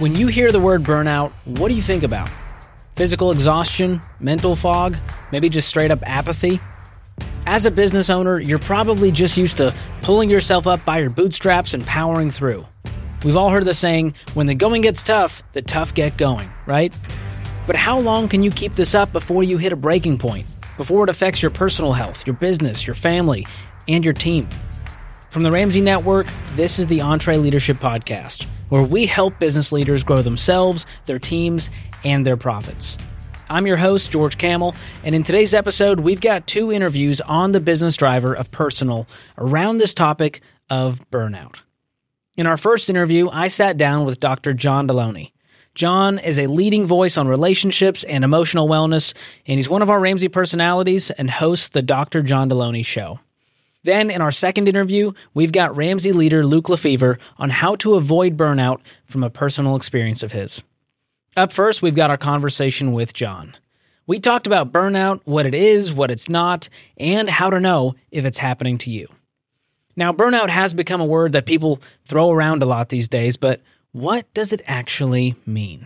When you hear the word burnout, what do you think about? Physical exhaustion, mental fog, maybe just straight up apathy? As a business owner, you're probably just used to pulling yourself up by your bootstraps and powering through. We've all heard the saying, when the going gets tough, the tough get going, right? But how long can you keep this up before you hit a breaking point? Before it affects your personal health, your business, your family, and your team? From the Ramsey Network, this is the EntreLeadership Podcast, where we help business leaders grow themselves, their teams, and their profits. I'm your host, George Kamel, and in today's episode, we've got 2 interviews on the business driver of personal around this topic of burnout. In our first interview, I sat down with Dr. John Deloney. John is a leading voice on relationships and emotional wellness, and he's one of our Ramsey personalities and hosts the Dr. John Deloney Show. Then, in our second interview, we've got Ramsey leader Luke Lefevre on how to avoid burnout from a personal experience of his. Up first, we've got our conversation with John. We talked about burnout, what it is, what it's not, and how to know if it's happening to you. Now, burnout has become a word that people throw around a lot these days, but what does it actually mean?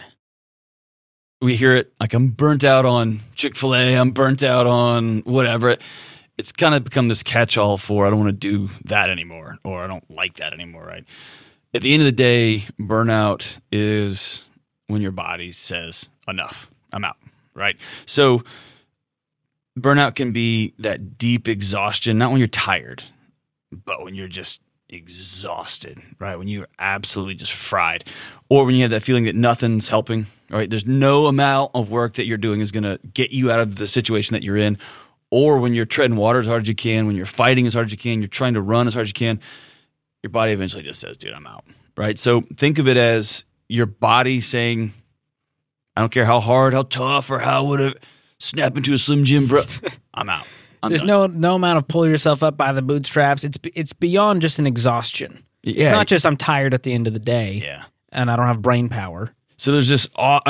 We hear it like, I'm burnt out on Chick-fil-A, I'm burnt out on whatever. It's kind of become this catch-all for I don't want to do that anymore, or I don't like that anymore, right? At the end of the day, burnout is when your body says, enough, I'm out, right? So burnout can be that deep exhaustion, not when you're tired, but when you're just exhausted, right? When you're absolutely just fried, or when you have that feeling that nothing's helping, right? There's no amount of work that you're doing is going to get you out of the situation that you're in. Or when you're treading water as hard as you can, when you're fighting as hard as you can, you're trying to run as hard as you can, your body eventually just says, dude, I'm out, right? So think of it as your body saying, I don't care how hard, how tough, or how would it snap into a Slim Jim, bro. I'm out. There's no amount of pull yourself up by the bootstraps. It's beyond just an exhaustion. It's not just I'm tired at the end of the day, and I don't have brain power. So there's this,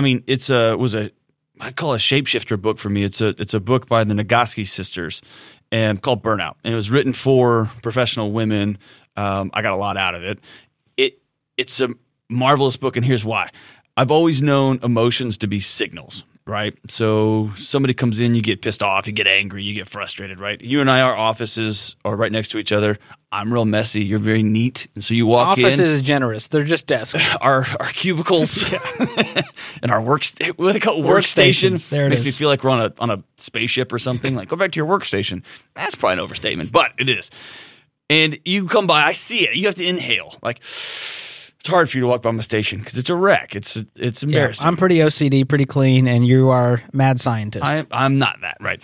I'd call it a shapeshifter book for me. It's a book by the Nagoski sisters and called Burnout. And it was written for professional women. I got a lot out of it. It's a marvelous book, and here's why. I've always known emotions to be signals, right? So somebody comes in, you get pissed off, you get angry, you get frustrated, right? You and I, our offices are right next to each other. I'm real messy. You're very neat. And so you walk in. Offices is generous. They're just desks. Our cubicles and our what do they call workstations. There it Makes is. me feel like we're on a spaceship or something. Like, go back to your workstation. That's probably an overstatement, but it is. And you come by, I see it. You have to inhale. Like, it's hard for you to walk by my station because it's a wreck. It's embarrassing. Yeah, I'm pretty OCD, pretty clean, and you are mad scientist. I'm not that, right?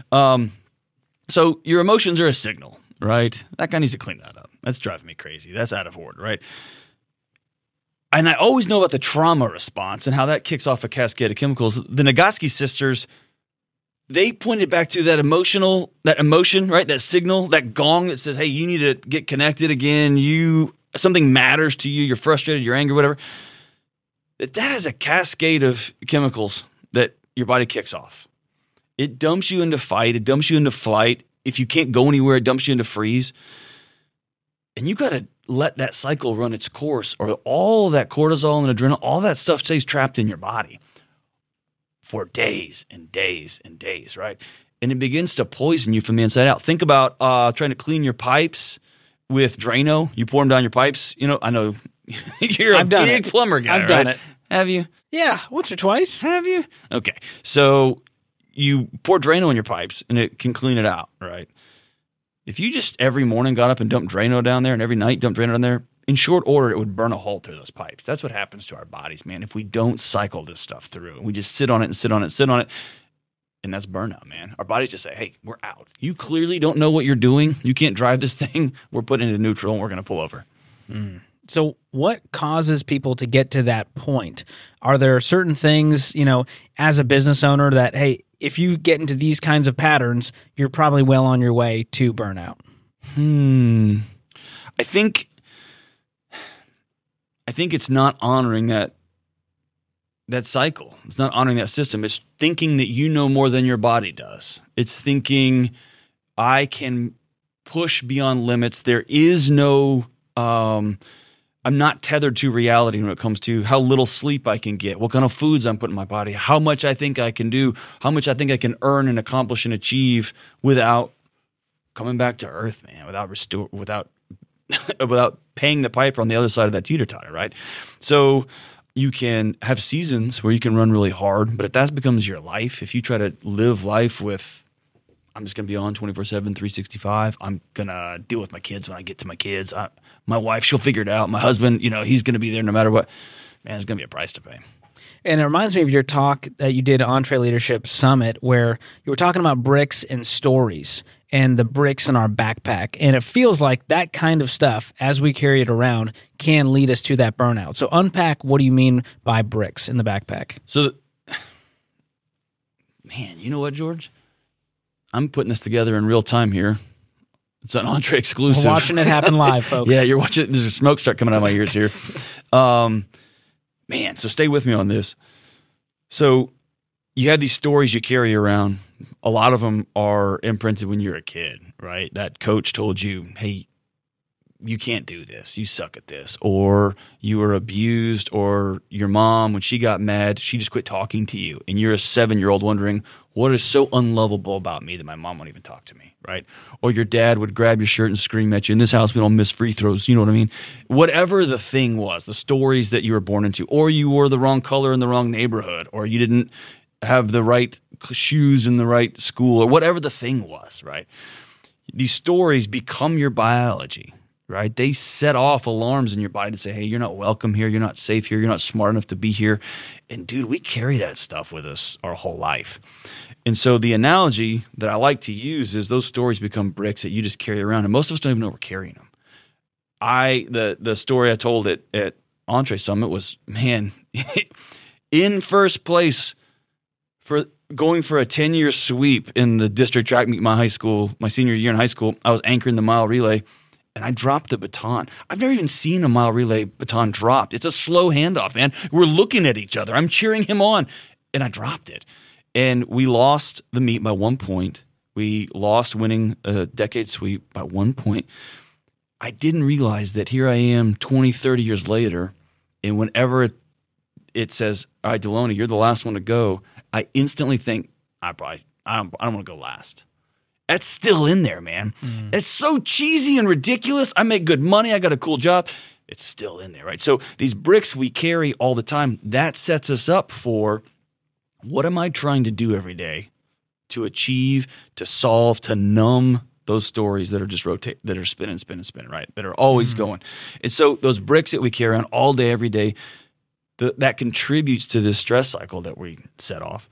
So your emotions are a signal, right? That guy needs to clean that up. That's driving me crazy. That's out of order, right? And I always know about the trauma response and how that kicks off a cascade of chemicals. The Nagoski sisters, they pointed back to that emotion, right? That signal, that gong that says, hey, you need to get connected again. Something matters to you. You're frustrated, you're angry, whatever. That is a cascade of chemicals that your body kicks off. It dumps you into fight. It dumps you into flight. If you can't go anywhere, it dumps you into freeze. And you got to let that cycle run its course, or all that cortisol and adrenaline, all that stuff stays trapped in your body for days and days and days, right? And it begins to poison you from the inside out. Think about trying to clean your pipes with Drano. You pour them down your pipes. You know, I know you're a big plumber guy, I've done it. Have you? Yeah, once or twice. Have you? Okay. So you pour Drano in your pipes, and it can clean it out, right? If you just every morning got up and dumped Drano down there, and every night dumped Drano down there, in short order, it would burn a hole through those pipes. That's what happens to our bodies, man, if we don't cycle this stuff through. We just sit on it and sit on it and sit on it. And that's burnout, man. Our bodies just say, hey, we're out. You clearly don't know what you're doing. You can't drive this thing. We're putting it into neutral, and we're going to pull over. So what causes people to get to that point? Are there certain things, as a business owner that, hey, if you get into these kinds of patterns, you're probably well on your way to burnout? I think it's not honoring that cycle. It's not honoring that system. It's thinking that you know more than your body does. It's thinking I can push beyond limits. There is no I'm not tethered to reality when it comes to how little sleep I can get, what kind of foods I'm putting in my body, how much I think I can do, how much I think I can earn and accomplish and achieve without coming back to earth, man, without paying the piper on the other side of that teeter-totter, right? So you can have seasons where you can run really hard, but if that becomes your life, if you try to live life with, I'm just going to be on 24/7, 365, I'm going to deal with my kids when I get to my kids. My wife, she'll figure it out. My husband, he's going to be there no matter what. Man, there's going to be a price to pay. And it reminds me of your talk that you did at EntreLeadership Summit, where you were talking about bricks and stories and the bricks in our backpack. And it feels like that kind of stuff, as we carry it around, can lead us to that burnout. So unpack, what do you mean by bricks in the backpack? So, man, you know what, George? I'm putting this together in real time here. It's an Entre exclusive. We're watching it happen live, folks. Yeah, you're watching. There's a smoke start coming out of my ears here. Man, so stay with me on this. So you have these stories you carry around. A lot of them are imprinted when you're a kid, right? That coach told you, hey, you can't do this. You suck at this. Or you were abused, or your mom, when she got mad, she just quit talking to you. And you're a 7-year-old wondering, what is so unlovable about me that my mom won't even talk to me, right? Or your dad would grab your shirt and scream at you. In this house, we don't miss free throws. You know what I mean? Whatever the thing was, the stories that you were born into, or you wore the wrong color in the wrong neighborhood, or you didn't have the right shoes in the right school, or whatever the thing was, right? These stories become your biology, right? They set off alarms in your body to say, hey, you're not welcome here. You're not safe here. You're not smart enough to be here. And dude, we carry that stuff with us our whole life. And so the analogy that I like to use is those stories become bricks that you just carry around, and most of us don't even know we're carrying them. The story I told at Entre Summit was, man, in first place for going for a 10-year sweep in the district track meet my senior year in high school. I was anchoring the mile relay, and I dropped the baton. I've never even seen a mile relay baton dropped. It's a slow handoff, man. We're looking at each other. I'm cheering him on, and I dropped it. And we lost the meet by 1 point. We lost winning a decade sweep by 1 point. I didn't realize that here I am 20, 30 years later, and whenever it says, all right, Deloney, you're the last one to go, I instantly think, I don't want to go last. That's still in there, man. It's so cheesy and ridiculous. I make good money. I got a cool job. It's still in there, right? So these bricks we carry all the time, that sets us up for, what am I trying to do every day to achieve, to solve, to numb those stories that are just that are spinning, right? That are always going. And so those bricks that we carry on all day, every day, that contributes to this stress cycle that we set off.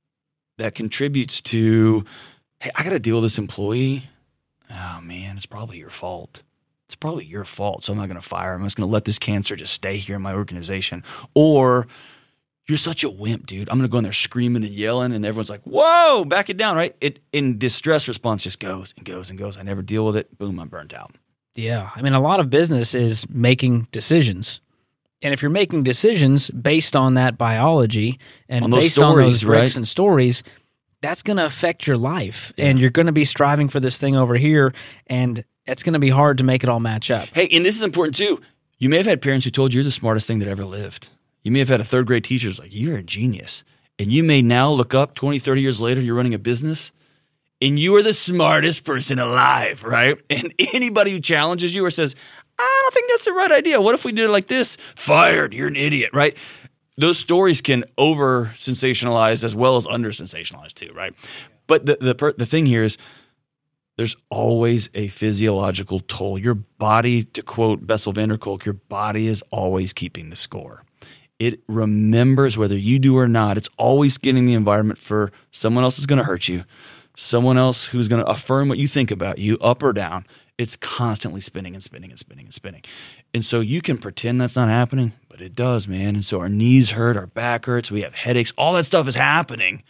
That contributes to, hey, I got to deal with this employee. Oh, man, it's probably your fault. It's probably your fault, so I'm not going to fire him. I'm just going to let this cancer just stay here in my organization. Or, you're such a wimp, dude. I'm going to go in there screaming and yelling, and everyone's like, whoa, back it down, right? In this stress response just goes and goes and goes. I never deal with it. Boom, I'm burnt out. Yeah. I mean, a lot of business is making decisions. And if you're making decisions based on that biology and based on those bricks and stories, that's going to affect your life. Yeah. And you're going to be striving for this thing over here, and it's going to be hard to make it all match up. Hey, and this is important too. You may have had parents who told you you're the smartest thing that ever lived. You may have had a third grade teacher who's like, you're a genius. And you may now look up 20, 30 years later, you're running a business, and you are the smartest person alive, right? And anybody who challenges you or says, I don't think that's the right idea. What if we did it like this? Fired. You're an idiot, right? Those stories can over-sensationalize as well as under-sensationalize too, right? But the thing here is, there's always a physiological toll. Your body, to quote Bessel van der Kolk, your body is always keeping the score. It remembers whether you do or not. It's always getting the environment for someone else is going to hurt you, someone else who's going to affirm what you think about you, up or down. It's constantly spinning and spinning and spinning and spinning. And so you can pretend that's not happening, but it does, man. And so our knees hurt, our back hurts, we have headaches, all that stuff is happening.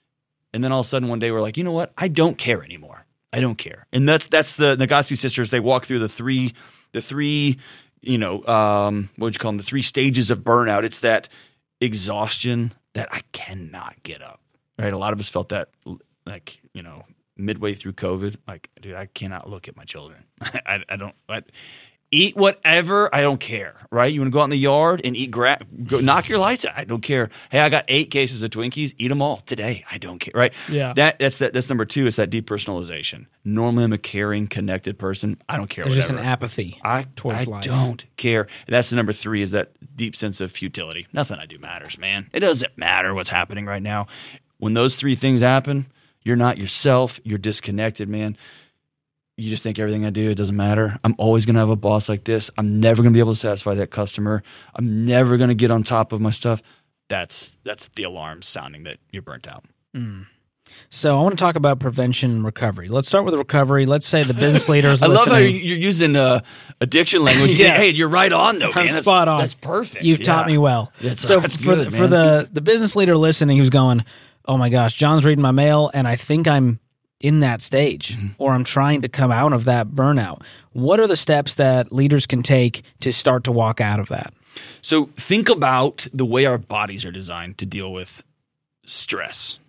And then all of a sudden one day we're like, you know what? I don't care anymore. I don't care. And that's the Nagassi sisters. They walk through the three, what would you call them? The 3 stages of burnout. It's that exhaustion that I cannot get up, right? A lot of us felt that, like, midway through COVID, like, dude, I cannot look at my children. Eat whatever. I don't care, right? You want to go out in the yard and eat grass, go knock your lights out. I don't care. Hey, I got 8 cases of Twinkies. Eat them all today. I don't care, right? Yeah. That's number 2. It's that depersonalization. Normally, I'm a caring, connected person. I don't care. There's whatever. just an apathy towards life. I don't care. And that's the number 3 is that deep sense of futility. Nothing I do matters, man. It doesn't matter what's happening right now. When those 3 things happen, you're not yourself. You're disconnected, man. You just think everything I do, it doesn't matter. I'm always going to have a boss like this. I'm never going to be able to satisfy that customer. I'm never going to get on top of my stuff. That's the alarm sounding that you're burnt out. So I want to talk about prevention and recovery. Let's start with recovery. Let's say the business leader is I listening. love how you're using addiction language. Yes. Hey, you're right on, though, man. I'm spot on. That's perfect. You've taught me well. That's for good, for the business leader listening who's going, oh my gosh, John's reading my mail and I think I'm in that stage or I'm trying to come out of that burnout. What are the steps that leaders can take to start to walk out of that? So think about the way our bodies are designed to deal with stress.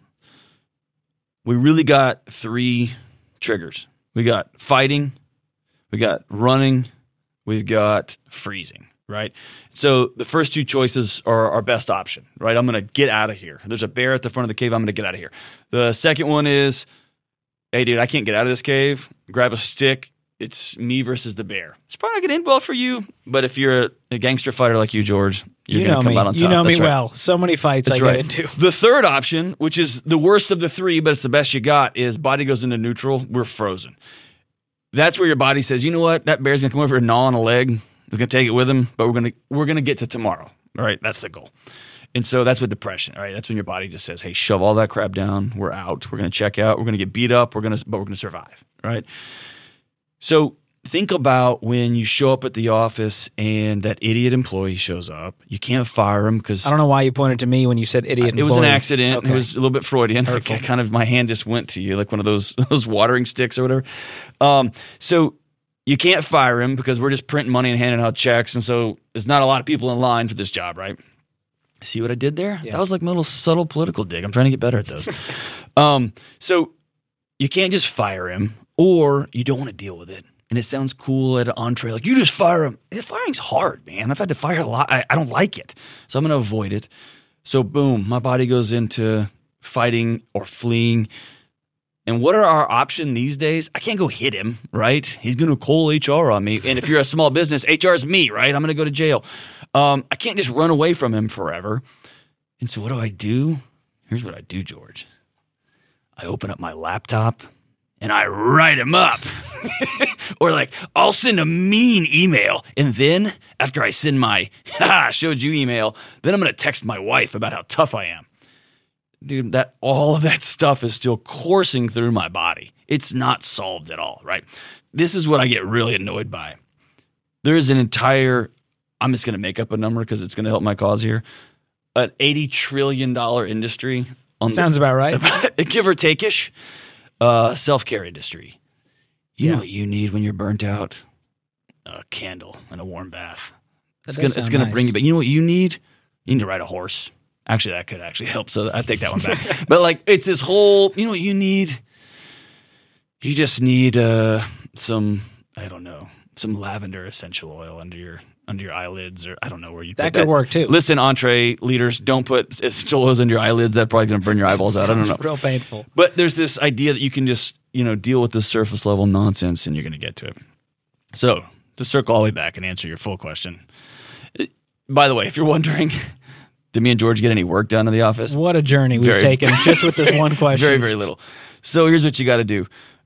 We really got 3 triggers. We got fighting, we got running, we've got freezing, right? So the first 2 choices are our best option, right? I'm going to get out of here. There's a bear at the front of the cave. I'm going to get out of here. The second one is, hey, dude, I can't get out of this cave. Grab a stick. It's me versus the bear. It's probably not going to end well for you, but if you're a gangster fighter like you, George, you're going to come out on top. You know That's me right. well. So many fights I get into. The third option, which is the worst of the 3, but it's the best you got, is body goes into neutral. We're frozen. That's where your body says, you know what? That bear's going to come over and gnaw on a leg. He's going to take it with him, but we're going to get to tomorrow. All right, that's the goal. And so that's what depression, all right? That's when your body just says, hey, shove all that crap down. We're out. We're going to check out. We're going to get beat up. But we're going to survive, right? So think about when you show up at the office and that idiot employee shows up. You can't fire him because I don't know why you pointed to me when you said idiot employee. It was an accident. Okay. It was a little bit Freudian. Kind of my hand just went to you like one of those watering sticks or whatever. So you can't fire him because we're just printing money and handing out checks. And so there's not a lot of people in line for this job, right? See what I did there? Yeah. That was like my little subtle political dig. I'm trying to get better at those. So you can't just fire him, or you don't want to deal with it. And it sounds cool at an entree, like, you just fire him. Firing's hard, man. I've had to fire a lot. I don't like it. So I'm going to avoid it. So boom, my body goes into fighting or fleeing. And what are our options these days? I can't go hit him, right? He's going to call HR on me. And if you're a small business, HR is me, right? I'm going to go to jail. I can't just run away from him forever. And so what do? Here's what I do, George. I open up my laptop and I write him up. Or like, I'll send a mean email. And then after I send my, showed you email, then I'm going to text my wife about how tough I am. Dude, all of that stuff is still coursing through my body. It's not solved at all, right? This is what I get really annoyed by. There is an entire, I'm just going to make up a number because it's going to help my cause here, an $80 trillion industry. Sounds about right. Give or take-ish. Self-care industry. You know what you need when you're burnt out? A candle and a warm bath. It's going to bring you back. You know what you need? You need to ride a horse. Actually, that could actually help, so I take that one back. But like, it's this whole, you know what you need? You just need some lavender essential oil under your eyelids, or I don't know where you put that. That could work too. Listen, entree leaders, don't put essential oils under your eyelids. That's probably going to burn your eyeballs out. I don't know. Real painful. But there's this idea that you can just, deal with the surface level nonsense and you're going to get to it. So to circle all the way back and answer your full question. By the way, if you're wondering, did me and George get any work done in the office? What a journey we've taken just with this one question. Very, very little. So here's what you got to do.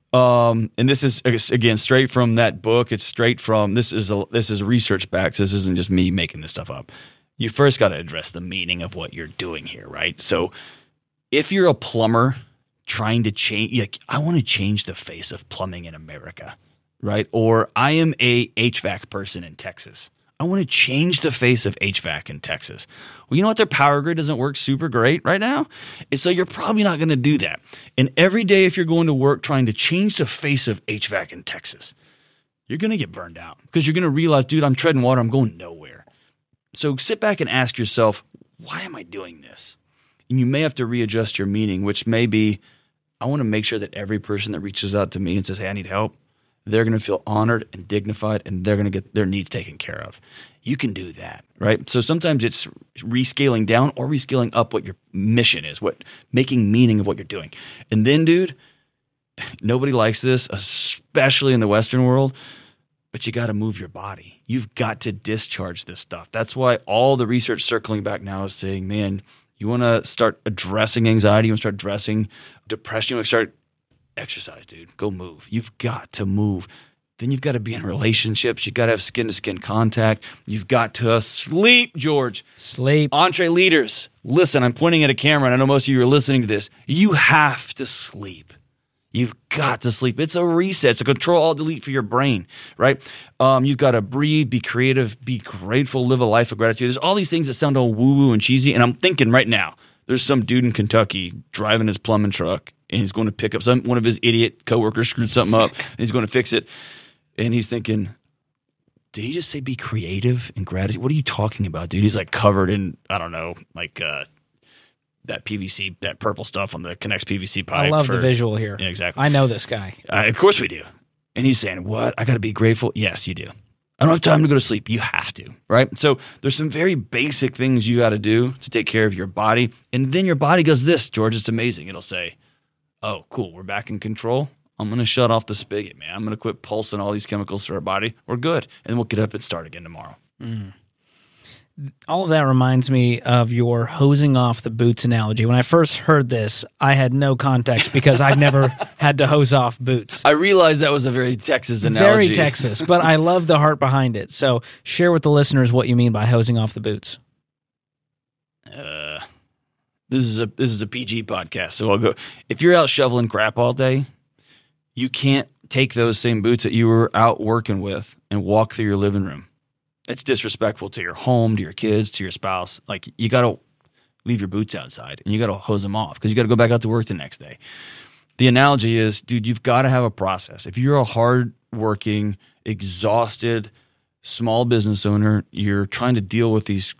And this is, again, straight from that book. It's straight from, this is research backed. So this isn't just me making this stuff up. You first got to address the meaning of what you're doing here, right? So if you're a plumber trying to change, I want to change the face of plumbing in America, right? Or I am a HVAC person in Texas. I want to change the face of HVAC in Texas. Well, you know what? Their power grid doesn't work super great right now. And so you're probably not going to do that. And every day if you're going to work trying to change the face of HVAC in Texas, you're going to get burned out because you're going to realize, dude, I'm treading water. I'm going nowhere. So sit back and ask yourself, why am I doing this? And you may have to readjust your meaning, which may be, I want to make sure that every person that reaches out to me and says, hey, I need help, they're going to feel honored and dignified, and they're going to get their needs taken care of. You can do that, right? So sometimes it's rescaling down or rescaling up what your mission is, what making meaning of what you're doing. And then, dude, nobody likes this, especially in the Western world, but you got to move your body. You've got to discharge this stuff. That's why all the research circling back now is saying, man, you want to start addressing anxiety, you want to start addressing depression, you want to start exercise, dude. Go move. You've got to move. Then you've got to be in relationships. You've got to have skin-to-skin contact. You've got to sleep, George. Sleep. EntreLeaders, listen, I'm pointing at a camera, and I know most of you are listening to this. You have to sleep. You've got to sleep. It's a reset. It's a Control-Alt-Delete for your brain, right? You've got to breathe, be creative, be grateful, live a life of gratitude. There's all these things that sound all woo-woo and cheesy, and I'm thinking right now, there's some dude in Kentucky driving his plumbing truck, and he's going to pick up one of his idiot coworkers screwed something up, and he's going to fix it. And he's thinking, did he just say be creative and gratitude? What are you talking about, dude? He's like covered in, I don't know, like that PVC, that purple stuff on the Connex PVC pipe. I love the visual here. Yeah, exactly. I know this guy. Of course we do. And he's saying, what? I got to be grateful? Yes, you do. I don't have time to go to sleep. You have to, right? So there's some very basic things you got to do to take care of your body. And then your body goes this, George. It's amazing. It'll say, oh, cool, we're back in control. I'm going to shut off the spigot, man. I'm going to quit pulsing all these chemicals through our body. We're good. And we'll get up and start again tomorrow. All of that reminds me of your hosing off the boots analogy. When I first heard this, I had no context because I've never had to hose off boots. I realized that was a very Texas analogy. Very Texas, but I love the heart behind it. So share with the listeners what you mean by hosing off the boots. This is a PG podcast, so I'll go. If you're out shoveling crap all day, you can't take those same boots that you were out working with and walk through your living room. It's disrespectful to your home, to your kids, to your spouse. Like, you got to leave your boots outside and you got to hose them off because you got to go back out to work the next day. The analogy is, dude, you've got to have a process. If you're a hard-working, exhausted, small business owner, you're trying to deal with these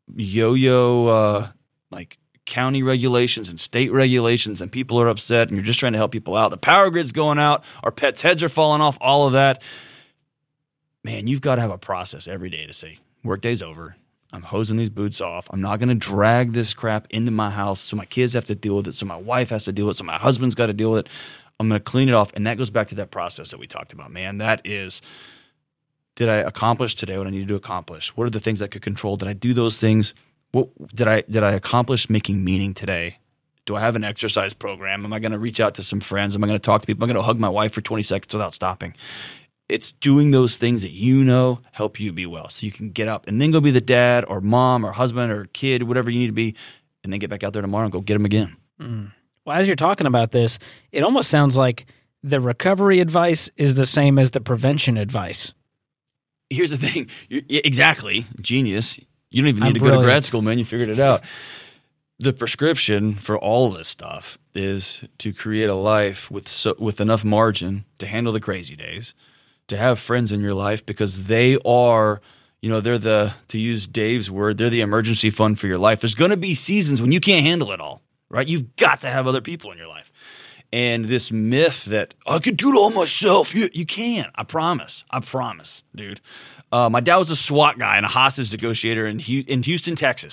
yo-yo, like county regulations and state regulations, and people are upset, and you're just trying to help people out. The power grid's going out. Our pets' heads are falling off, all of that. Man, you've got to have a process every day to say, workday's over. I'm hosing these boots off. I'm not going to drag this crap into my house so my kids have to deal with it, so my wife has to deal with it, so my husband's got to deal with it. I'm going to clean it off, and that goes back to that process that we talked about. Man, that is, did I accomplish today what I needed to accomplish? What are the things I could control? Did I do those things? What did I accomplish making meaning today? Do I have an exercise program? Am I going to reach out to some friends? Am I going to talk to people? Am I going to hug my wife for 20 seconds without stopping? It's doing those things that you know help you be well, so you can get up and then go be the dad or mom or husband or kid, whatever you need to be, and then get back out there tomorrow and go get them again. Well, as you're talking about this, it almost sounds like the recovery advice is the same as the prevention advice. Here's the thing. Exactly. Genius. You don't even need to go to grad school, man. You figured it out. The prescription for all of this stuff is to create a life with enough margin to handle the crazy days, to have friends in your life because they are, they're to use Dave's word, they're the emergency fund for your life. There's going to be seasons when you can't handle it all, right? You've got to have other people in your life. And this myth that I could do it all myself, you can't. I promise, dude. My dad was a SWAT guy and a hostage negotiator in Houston, Texas.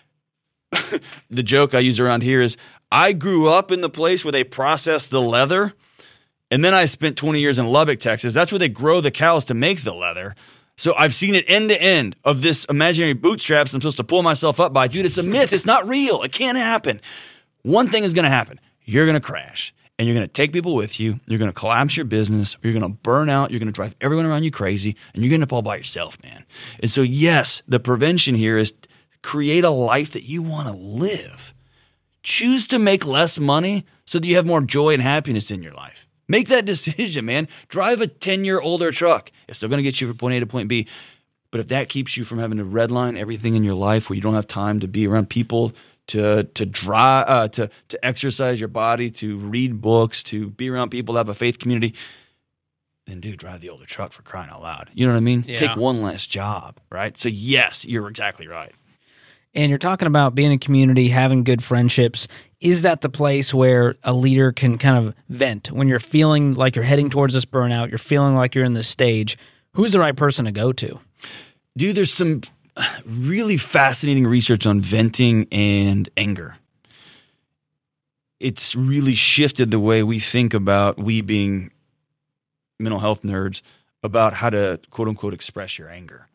The joke I use around here is I grew up in the place where they process the leather, and then I spent 20 years in Lubbock, Texas. That's where they grow the cows to make the leather. So I've seen it end to end of this imaginary bootstraps I'm supposed to pull myself up by. Dude, it's a myth. It's not real. It can't happen. One thing is going to happen. You're going to crash. And you're going to take people with you. You're going to collapse your business. Or you're going to burn out. You're going to drive everyone around you crazy. And you're going to end up all by yourself, man. And so, yes, the prevention here is create a life that you want to live. Choose to make less money so that you have more joy and happiness in your life. Make that decision, man. Drive a 10-year older truck. It's still going to get you from point A to point B. But if that keeps you from having to redline everything in your life where you don't have time to be around people, to exercise your body, to read books, to be around people that have a faith community, then dude, drive the older truck, for crying out loud. You know what I mean? Yeah. Take one less job, right? So yes, you're exactly right. And you're talking about being in community, having good friendships. Is that the place where a leader can kind of vent when you're feeling like you're heading towards this burnout, you're feeling like you're in this stage? Who's the right person to go to? Dude, there's some really fascinating research on venting and anger. It's really shifted the way we think about, we being mental health nerds, about how to quote unquote express your anger.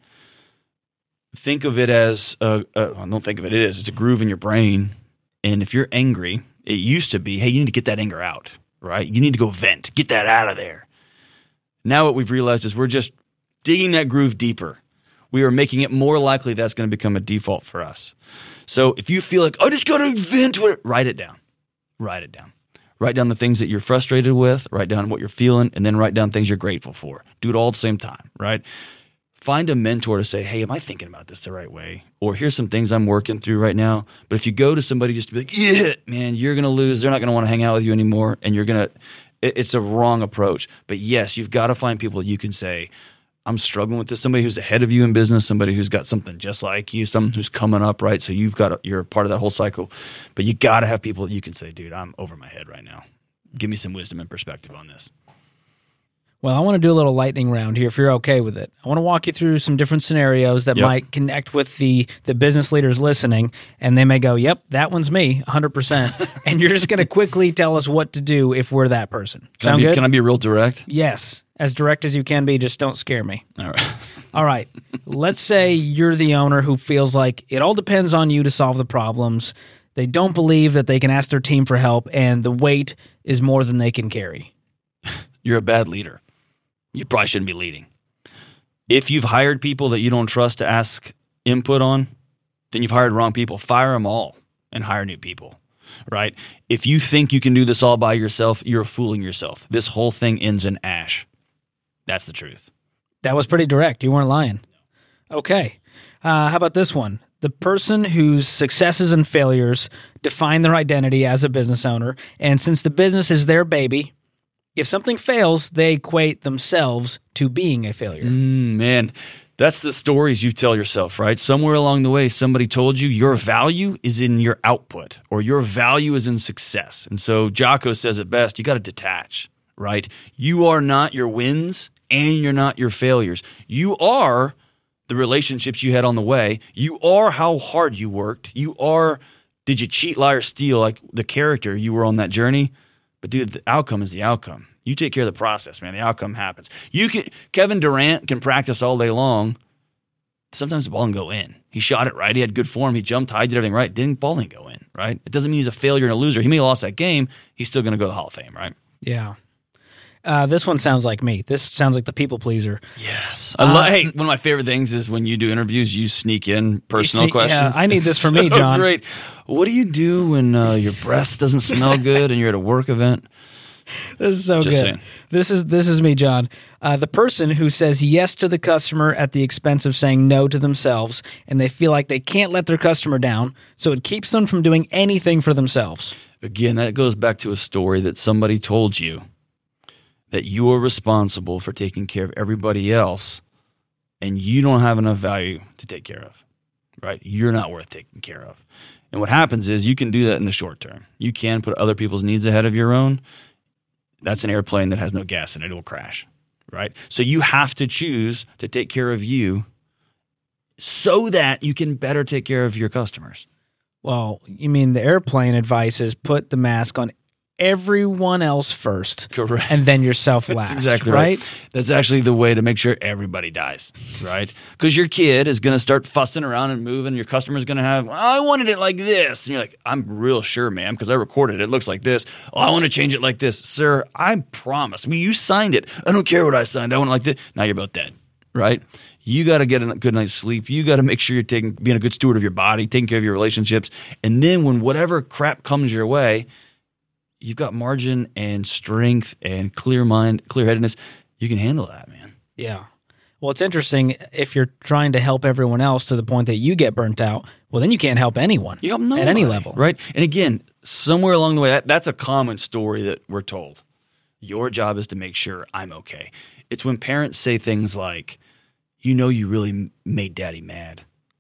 Think of it as don't think of it as it's a groove in your brain. And if you're angry, it used to be, hey, you need to get that anger out, right? You need to go vent, get that out of there. Now what we've realized is we're just digging that groove deeper. We are making it more likely that's going to become a default for us. So if you feel like, I just got to vent, write it down. Write it down. Write down the things that you're frustrated with, write down what you're feeling, and then write down things you're grateful for. Do it all at the same time, right? Find a mentor to say, hey, am I thinking about this the right way? Or here's some things I'm working through right now. But if you go to somebody just to be like, yeah, man, you're going to lose. They're not going to want to hang out with you anymore. And it's a wrong approach. But yes, you've got to find people you can say, I'm struggling with this. Somebody who's ahead of you in business, somebody who's got something just like you, someone who's coming up, right? So you're part of that whole cycle. But you got to have people that you can say, dude, I'm over my head right now. Give me some wisdom and perspective on this. Well, I want to do a little lightning round here if you're okay with it. I want to walk you through some different scenarios that might connect with the business leaders listening, and they may go, yep, that one's me, 100%. And you're just going to quickly tell us what to do if we're that person. Sound good? Can I be real direct? Yes. As direct as you can be, just don't scare me. All right. All right. Let's say you're the owner who feels like it all depends on you to solve the problems. They don't believe that they can ask their team for help, and the weight is more than they can carry. You're a bad leader. You probably shouldn't be leading. If you've hired people that you don't trust to ask input on, then you've hired wrong people. Fire them all and hire new people, right? If you think you can do this all by yourself, you're fooling yourself. This whole thing ends in ash. That's the truth. That was pretty direct. You weren't lying. Okay. How about this one? The person whose successes and failures define their identity as a business owner, and since the business is their baby, if something fails, they equate themselves to being a failure. Man, that's the stories you tell yourself, right? Somewhere along the way, somebody told you your value is in your output or your value is in success. And so Jocko says it best, you got to detach, right? You are not your wins and you're not your failures. You are the relationships you had on the way. You are how hard you worked. You are, did you cheat, lie, or steal, like the character you were on that journey? But dude, the outcome is the outcome. You take care of the process, man. The outcome happens. Kevin Durant can practice all day long. Sometimes the ball can go in. He shot it right. He had good form. He jumped high, did everything right. Ball didn't go in, right? It doesn't mean he's a failure and a loser. He may have lost that game. He's still going to go to the Hall of Fame, right? Yeah. This one sounds like me. This sounds like the people pleaser. Yes. Hey, one of my favorite things is when you do interviews, you sneak in personal questions. Yeah, I need this for me, John. Great. What do you do when your breath doesn't smell good and you're at a work event? This is so Just good. saying. This is me, John. The person who says yes to the customer at the expense of saying no to themselves, and they feel like they can't let their customer down, so it keeps them from doing anything for themselves. Again, that goes back to a story that somebody told you that you are responsible for taking care of everybody else, and you don't have enough value to take care of, right? You're not worth taking care of. And what happens is you can do that in the short term. You can put other people's needs ahead of your own. That's an airplane that has no gas in it. It will crash, right? So you have to choose to take care of you so that you can better take care of your customers. Well, you mean the airplane advice is put the mask on everyone else first. Correct. And then yourself last. That's exactly right. That's actually the way to make sure everybody dies, right? Because your kid is going to start fussing around and moving. Your customer's going to have, I wanted it like this. And you're like, I'm real sure, ma'am, because I recorded it. It looks like this. Oh, I want to change it like this. Sir, I promise. You signed it. I don't care what I signed. I want it like this. Now you're both dead, right? You got to get a good night's sleep. You got to make sure you're being a good steward of your body, taking care of your relationships. And then when whatever crap comes your way, you've got margin and strength and clear mind, clear-headedness. You can handle that, man. Yeah. Well, it's interesting. If you're trying to help everyone else to the point that you get burnt out, well, then you can't help anyone you help nobody, at any level. Right? And again, somewhere along the way, that's a common story that we're told. Your job is to make sure I'm okay. It's when parents say things like, you know you really made daddy mad.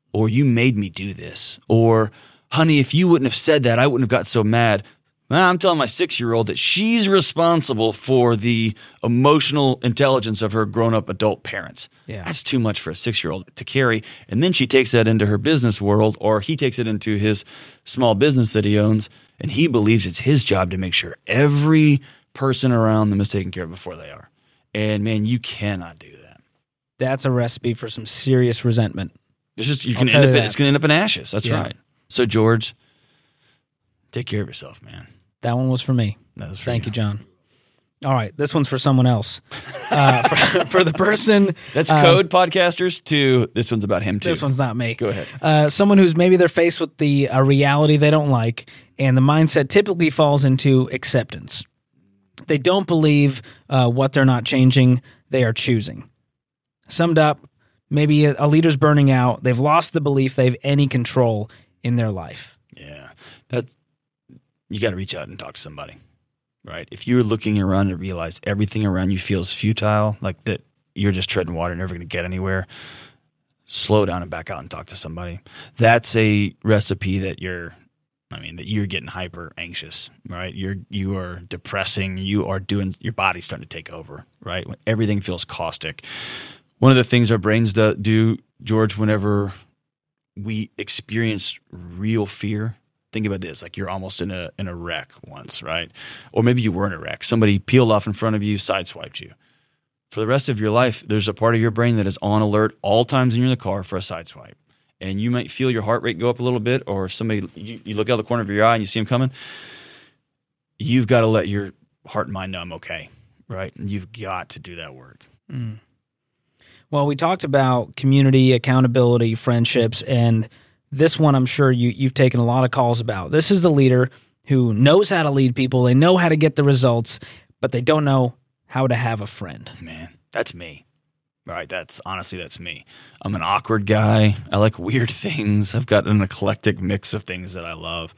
or you made me do this, or honey, if you wouldn't have said that, I wouldn't have got so mad. Well, I'm telling my 6-year-old that she's responsible for the emotional intelligence of her grown-up adult parents. Yeah. That's too much for a 6-year-old to carry. And then she takes that into her business world, or he takes it into his small business that he owns, and he believes it's his job to make sure every person around them is taken care of before they are. And man, you cannot do that. That's a recipe for some serious resentment. It's just it's going to end up in ashes. That's right. So George, take care of yourself, man. That one was for me. That was for Thank you, John. All right, this one's for someone else. For the person... That's code, podcasters, to this one's about him, too. This one's not me. Go ahead. Someone who's maybe they're faced with a reality they don't like, and the mindset typically falls into acceptance. They don't believe what they're not changing, they are choosing. Summed up, maybe a leader's burning out. They've lost the belief they have any control in their life. Yeah, you got to reach out and talk to somebody, right? If you're looking around and realize everything around you feels futile, like that you're just treading water, never going to get anywhere, slow down and back out and talk to somebody. That's a recipe that you're getting hyper anxious, right? You are depressing. Your body's starting to take over, right? When everything feels caustic. One of the things our brains do, George, whenever we experience real fear. Think about this, like you're almost in a wreck once, right? Or maybe you were in a wreck. Somebody peeled off in front of you, sideswiped you. For the rest of your life, there's a part of your brain that is on alert all times when you're in the car for a sideswipe. And you might feel your heart rate go up a little bit, or if somebody, you look out the corner of your eye and you see them coming, you've got to let your heart and mind know I'm okay, right? And you've got to do that work. Mm. Well, we talked about community, accountability, friendships, and this one I'm sure you've taken a lot of calls about. This is the leader who knows how to lead people. They know how to get the results, but they don't know how to have a friend. Man, that's me. Right, that's me. I'm an awkward guy. I like weird things. I've got an eclectic mix of things that I love.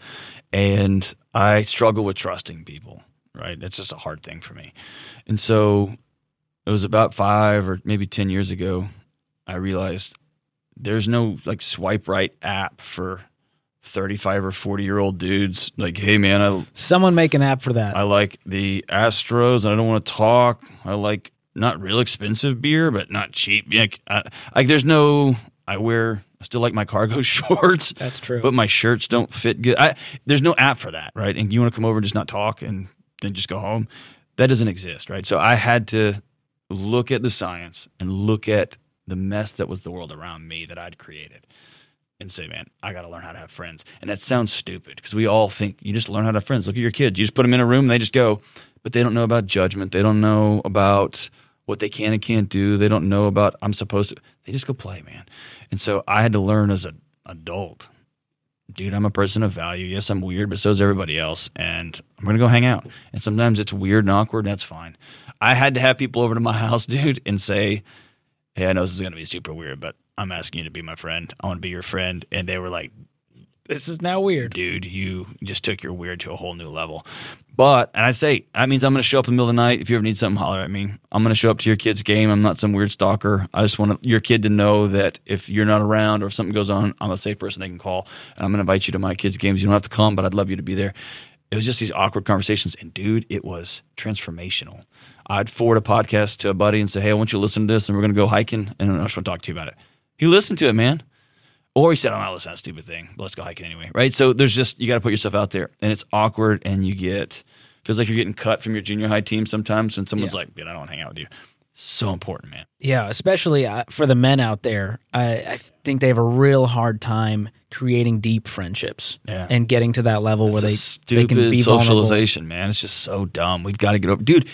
And I struggle with trusting people, right? It's just a hard thing for me. And so it was about 5 or maybe 10 years ago, I realized there's no like swipe right app for 35 or 40-year-old dudes. Like, hey, man, someone make an app for that. I like the Astros, and I don't want to talk. I like not real expensive beer, but not cheap. There's no. I still like my cargo shorts. That's true. But my shirts don't fit good. There's no app for that, right? And you want to come over and just not talk and then just go home. That doesn't exist, right? So I had to look at the science and look at the mess that was the world around me that I'd created and say, man, I got to learn how to have friends. And that sounds stupid because we all think you just learn how to have friends. Look at your kids. You just put them in a room and they just go. But they don't know about judgment. They don't know about what they can and can't do. They don't know about I'm supposed to. They just go play, man. And so I had to learn as an adult, dude, I'm a person of value. Yes, I'm weird, but so is everybody else. And I'm going to go hang out. And sometimes it's weird and awkward. And that's fine. I had to have people over to my house, dude, and say, hey, I know this is going to be super weird, but I'm asking you to be my friend. I want to be your friend. And they were like, this is now weird. Dude, you just took your weird to a whole new level. But, and I say, that means I'm going to show up in the middle of the night. If you ever need something, holler at me. I'm going to show up to your kid's game. I'm not some weird stalker. I just want your kid to know that if you're not around or if something goes on, I'm a safe person they can call. And I'm going to invite you to my kids' games. You don't have to come, but I'd love you to be there. It was just these awkward conversations. And, dude, it was transformational. I'd forward a podcast to a buddy and say, hey, I want you to listen to this, and we're going to go hiking, and I just want to talk to you about it. He listened to it, man. Or he said, I'm not listening to that stupid thing, but let's go hiking anyway, right? So there's just, you got to put yourself out there, and it's awkward, and feels like you're getting cut from your junior high team sometimes when someone's like, dude, I don't want to hang out with you. So important, man. Yeah, especially for the men out there. I think they have a real hard time creating deep friendships and getting to that level where they can be socialization, vulnerable. Man. It's just so dumb. We've got to get over. Dude,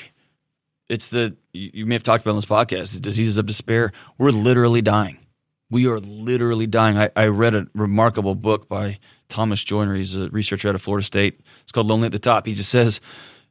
it's you may have talked about on this podcast, the diseases of despair. We're literally dying. We are literally dying. I read a remarkable book by Thomas Joyner. He's a researcher out of Florida State. It's called Lonely at the Top. He just says,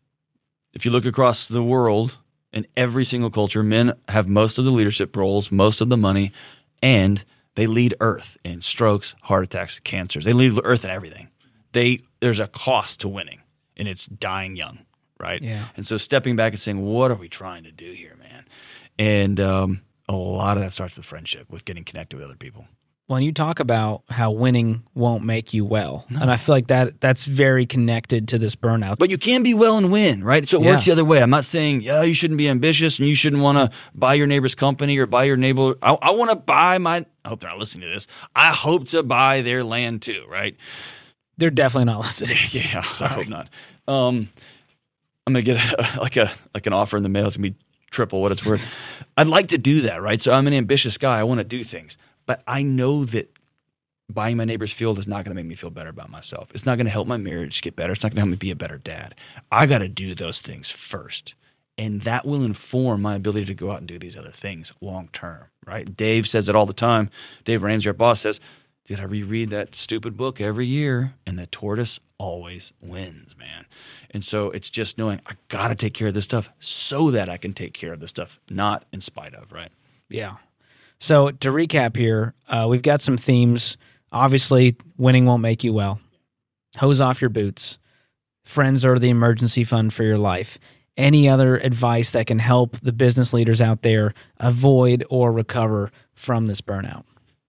if you look across the world, in every single culture, men have most of the leadership roles, most of the money, and they lead Earth in strokes, heart attacks, cancers. They lead Earth in everything. There's a cost to winning, and it's dying young, right? Yeah. And so stepping back and saying, what are we trying to do here, man? And a lot of that starts with friendship, with getting connected with other people. When you talk about how winning won't make you well, and I feel like that's very connected to this burnout. But you can be well and win, right? So it works the other way. I'm not saying, you shouldn't be ambitious and you shouldn't want to buy your neighbor's company or buy your neighbor. I want to buy I hope they're not listening to this. I hope to buy their land too, right? They're definitely not listening. Yeah, I hope not. I'm going to get an offer in the mail. It's going to be triple what it's worth. I'd like to do that, right? So I'm an ambitious guy. I want to do things. But I know that buying my neighbor's field is not going to make me feel better about myself. It's not going to help my marriage get better. It's not going to help me be a better dad. I got to do those things first. And that will inform my ability to go out and do these other things long term, right? Dave says it all the time. Dave Ramsey, our boss, says, dude, I reread that stupid book every year, and the tortoise always wins, man. And so it's just knowing I got to take care of this stuff so that I can take care of this stuff, not in spite of, right? Yeah. So to recap here, we've got some themes. Obviously, winning won't make you well. Hose off your boots. Friends are the emergency fund for your life. Any other advice that can help the business leaders out there avoid or recover from this burnout?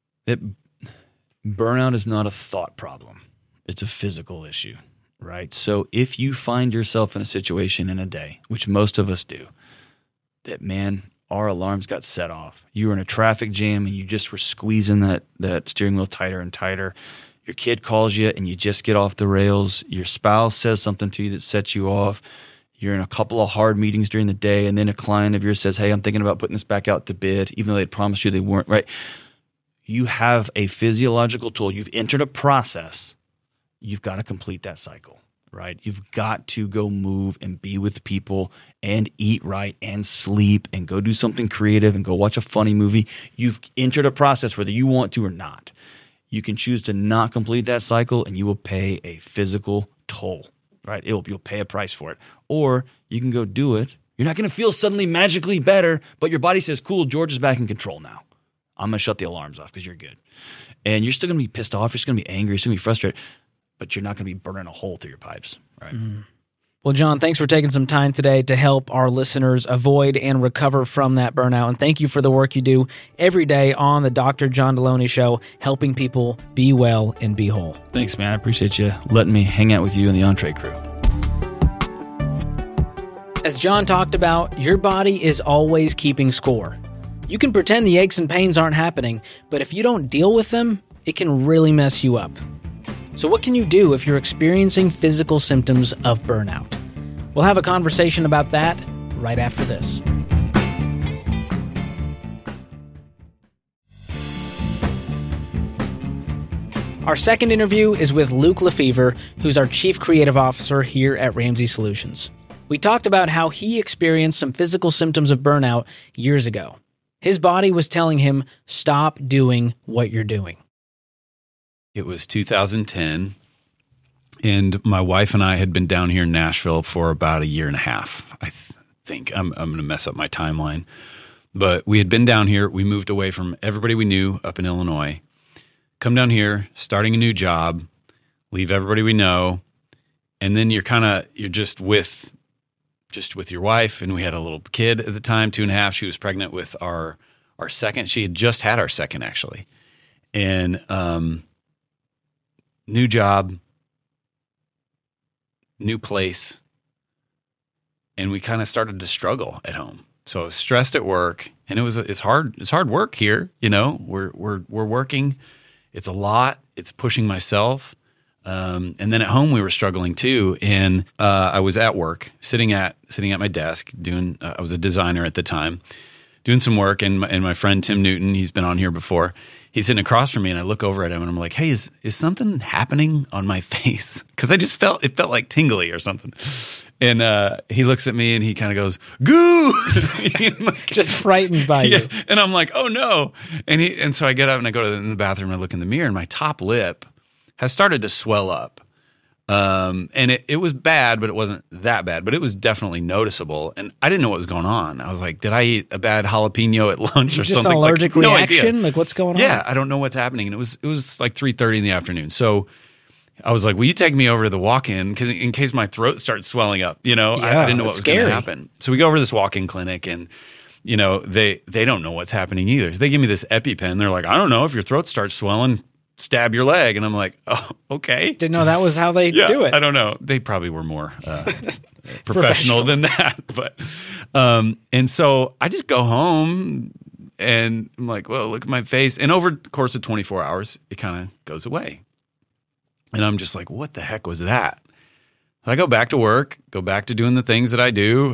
Burnout is not a thought problem. It's a physical issue, right? So if you find yourself in a situation in a day, which most of us do, that, man, our alarms got set off. You were in a traffic jam and you just were squeezing that steering wheel tighter and tighter. Your kid calls you and you just get off the rails. Your spouse says something to you that sets you off. You're in a couple of hard meetings during the day, and then a client of yours says, hey, I'm thinking about putting this back out to bid, even though they'd promised you they weren't, right? You have a physiological tool. You've entered a process. You've got to complete that cycle, right? You've got to go move and be with people and eat right and sleep and go do something creative and go watch a funny movie. You've entered a process whether you want to or not. You can choose to not complete that cycle and you will pay a physical toll, right? You'll pay a price for it. Or you can go do it. You're not going to feel suddenly magically better, but your body says, cool, George is back in control now. I'm going to shut the alarms off because you're good. And you're still going to be pissed off. You're still going to be angry. You're still going to be frustrated. But you're not going to be burning a hole through your pipes, right? Mm-hmm. Well, John, thanks for taking some time today to help our listeners avoid and recover from that burnout. And thank you for the work you do every day on the Dr. John Deloney Show, helping people be well and be whole. Thanks, man. I appreciate you letting me hang out with you and the Entree crew. As John talked about, your body is always keeping score. You can pretend the aches and pains aren't happening, but if you don't deal with them, it can really mess you up. So what can you do if you're experiencing physical symptoms of burnout? We'll have a conversation about that right after this. Our second interview is with Luke Lefevre, who's our Chief Creative Officer here at Ramsey Solutions. We talked about how he experienced some physical symptoms of burnout years ago. His body was telling him, stop doing what you're doing. It was 2010, and my wife and I had been down here in Nashville for about a year and a half, I think. I'm going to mess up my timeline. But we had been down here. We moved away from everybody we knew up in Illinois. Come down here, starting a new job, leave everybody we know, and then you're just with your wife, and we had a little kid at the time, 2.5. She was pregnant with our second. She had just had our second, actually. And new job, new place, and we kind of started to struggle at home. So I was stressed at work, and it's hard work here. You know, we're working. It's a lot. It's pushing myself. And then at home we were struggling too. And I was at work, sitting at my desk doing. I was a designer at the time, doing some work. And my friend Tim Newton, he's been on here before. He's sitting across from me, and I look over at him, and I'm like, "Hey, is something happening on my face?" Because I just felt like tingly or something. And he looks at me, and he kind of goes, "Goo!" Just frightened by you. And I'm like, "Oh no!" And so I get up and I go to the bathroom and I look in the mirror, and my top lip has started to swell up. And it was bad, but it wasn't that bad. But it was definitely noticeable, and I didn't know what was going on. I was like, did I eat a bad jalapeno at lunch or just something? An allergic like, reaction? No like, what's going on? Yeah, I don't know what's happening. And it was like 3:30 in the afternoon. So I was like, will you take me over to the walk-in in case my throat starts swelling up? You know, yeah, I didn't know what was going to happen. So we go over to this walk-in clinic, and they don't know what's happening either. So they give me this EpiPen. They're like, I don't know, if your throat starts swelling, stab your leg. And I'm like, oh, okay. Didn't know that was how they do it. I don't know. They probably were more professional than that. But and so I just go home and I'm like, well, look at my face. And over the course of 24 hours, it kind of goes away. And I'm just like, what the heck was that? So I go back to work, go back to doing the things that I do.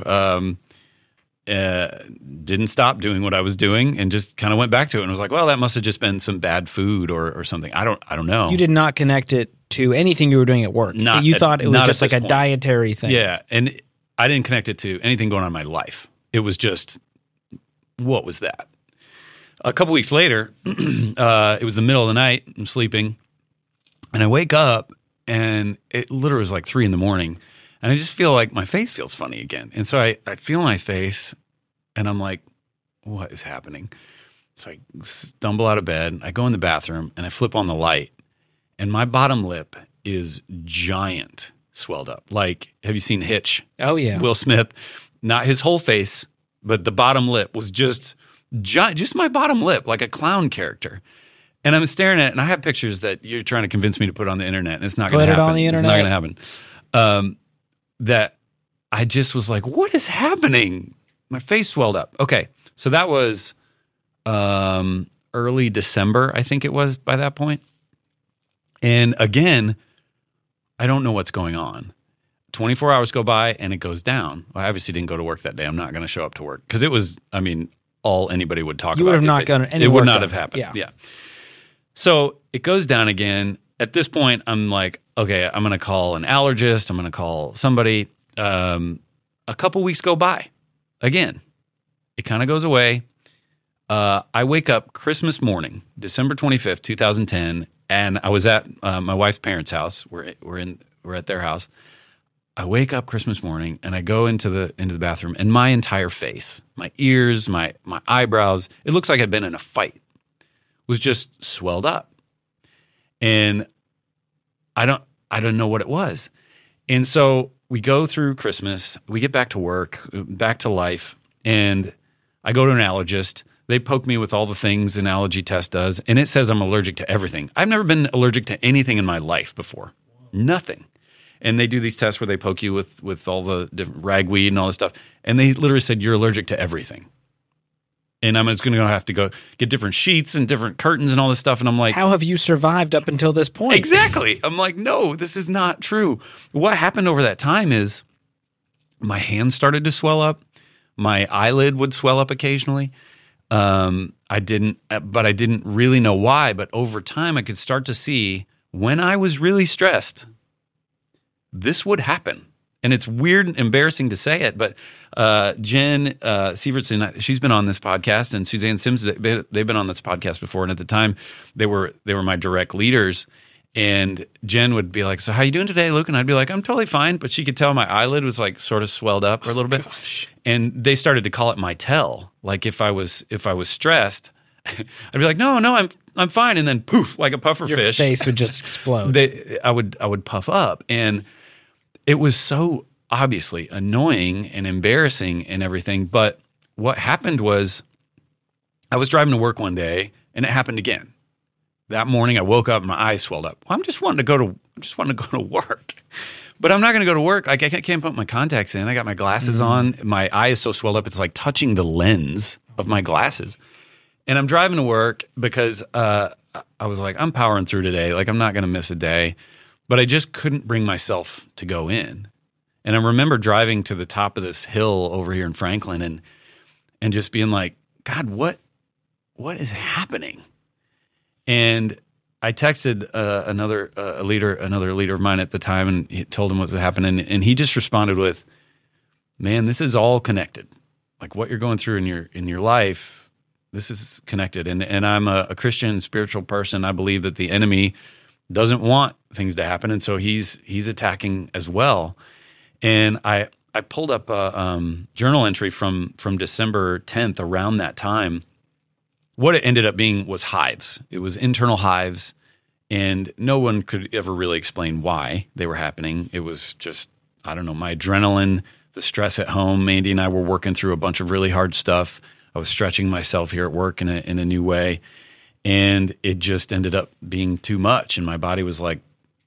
Didn't stop doing what I was doing and just kind of went back to it and was like, well, that must have just been some bad food or something. I don't know. You did not connect it to anything you were doing at work. You thought it was just like a dietary thing. Yeah. And I didn't connect it to anything going on in my life. It was just, what was that? A couple weeks later, it was the middle of the night. I'm sleeping and I wake up and it literally was like 3 a.m. and I just feel like my face feels funny again. And so I feel my face and I'm like, what is happening? So I stumble out of bed. I go in the bathroom and I flip on the light and my bottom lip is giant swelled up. Like, have you seen Hitch? Oh, yeah. Will Smith, not his whole face, but the bottom lip was just giant, just my bottom lip, like a clown character. And I'm staring at it and I have pictures that you're trying to convince me to put on the internet and it's not going to happen. Put it on the internet. It's not going to happen. That I just was like, what is happening? My face swelled up. Okay. So that was early December, I think it was by that point. And again, I don't know what's going on. 24 hours go by and it goes down. I obviously didn't go to work that day. I'm not going to show up to work because it was, all anybody would talk about. You would have not gone any It work would not done. have happened. Yeah. So it goes down again. At this point, I'm like, okay, I'm going to call an allergist. I'm going to call somebody. A couple weeks go by. Again, it kind of goes away. I wake up Christmas morning, December 25th, 2010, and I was at my wife's parents' house. We're at their house. I wake up Christmas morning and I go into the bathroom and my entire face, my ears, my eyebrows, it looks like I'd been in a fight, was just swelled up. And I don't know what it was. And so we go through Christmas, we get back to work, back to life, and I go to an allergist. They poke me with all the things an allergy test does, and it says I'm allergic to everything. I've never been allergic to anything in my life before. Nothing. And they do these tests where they poke you with all the different ragweed and all this stuff, and they literally said, you're allergic to everything. And I'm just going to have to go get different sheets and different curtains and all this stuff. And I'm like, how have you survived up until this point? Exactly. I'm like, no, this is not true. What happened over that time is my hands started to swell up. My eyelid would swell up occasionally. I didn't really know why. But over time, I could start to see when I was really stressed, this would happen. And it's weird and embarrassing to say it, but Jen Sievertson, she's been on this podcast, and Suzanne Sims, they've been on this podcast before. And at the time, they were my direct leaders. And Jen would be like, "So how you doing today, Luke?" And I'd be like, "I'm totally fine." But she could tell my eyelid was like sort of swelled up a little bit. And they started to call it my tell. Like if I was stressed, I'd be like, "No, I'm fine." And then poof, like a puffer Your fish, face would just explode. I would puff up, and it was so obviously annoying and embarrassing and everything. But what happened was I was driving to work one day and it happened again. That morning I woke up and my eyes swelled up. Well, I'm just wanting to go to work. But I'm not going to go to work. Like I can't put my contacts in. I got my glasses on. My eye is so swelled up it's like touching the lens of my glasses. And I'm driving to work because I was like, I'm powering through today. Like I'm not going to miss a day. But I just couldn't bring myself to go in. And I remember driving to the top of this hill over here in Franklin and just being like, God, what is happening? And I texted another leader of mine at the time and he told him what was happening. And he just responded with, man, this is all connected. Like what you're going through in your life, this is connected. And I'm a Christian spiritual person. I believe that the enemy doesn't want things to happen, and so he's attacking as well. And I pulled up a journal entry from December 10th around that time. What it ended up being was hives. It was internal hives, and no one could ever really explain why they were happening. It was just, I don't know, my adrenaline the stress at home. Mandy and I were working through a bunch of really hard stuff. I was stretching myself here at work in a new way, and it just ended up being too much. And my body was like,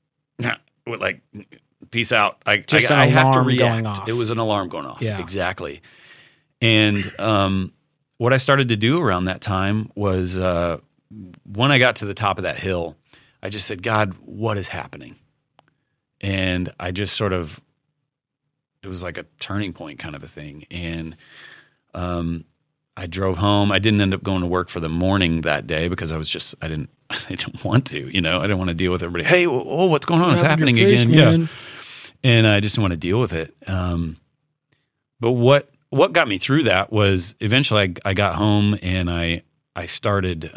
peace out. I have to react. Going off. It was an alarm going off. Yeah. Exactly. And what I started to do around that time was when I got to the top of that hill, I just said, God, what is happening? And I just sort of, it was like a turning point kind of a thing. And I drove home. I didn't end up going to work for the morning that day because I didn't want to, I didn't want to deal with everybody. Hey, what's going on? It's happening again. Man. Yeah. And I just didn't want to deal with it. But what got me through that was eventually I got home and I started,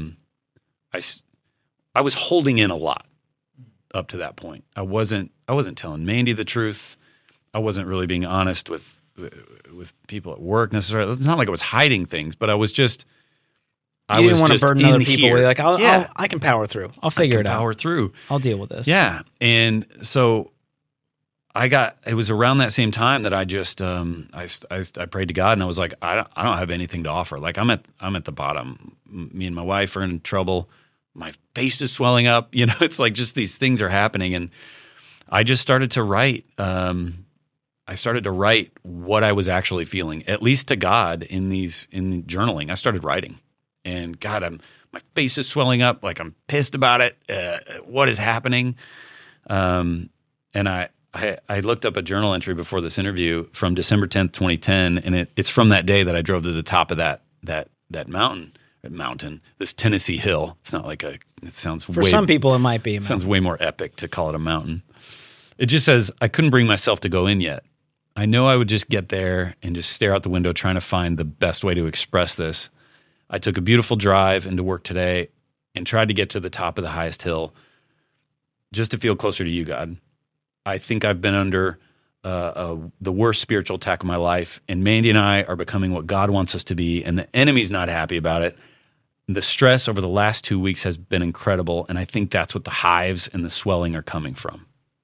I was holding in a lot up to that point. I wasn't telling Mandy the truth. I wasn't really being honest with people at work necessarily. It's not like I was hiding things, but I was just. You didn't want to burden other people. Here. You're like, I can power through. I'll figure it out. Power through. I'll deal with this. Yeah, and so it was around that same time that I just I prayed to God and I was like, I don't have anything to offer. Like I'm at the bottom. Me and my wife are in trouble. My face is swelling up. It's like just these things are happening, and I just started to write. I started to write what I was actually feeling, at least to God in journaling. I started writing, and God, my face is swelling up. Like I'm pissed about it. What is happening? And I looked up a journal entry before this interview from December 10th, 2010, and it's from that day that I drove to the top of that mountain, this Tennessee hill. It's not like it sounds for some people it might be. It sounds way more epic to call it a mountain. It just says, I couldn't bring myself to go in yet. I know I would just get there and just stare out the window trying to find the best way to express this. I took a beautiful drive into work today and tried to get to the top of the highest hill just to feel closer to you, God. I think I've been under the worst spiritual attack of my life, and Mandy and I are becoming what God wants us to be, and the enemy's not happy about it. The stress over the last 2 weeks has been incredible, and I think that's what the hives and the swelling are coming from.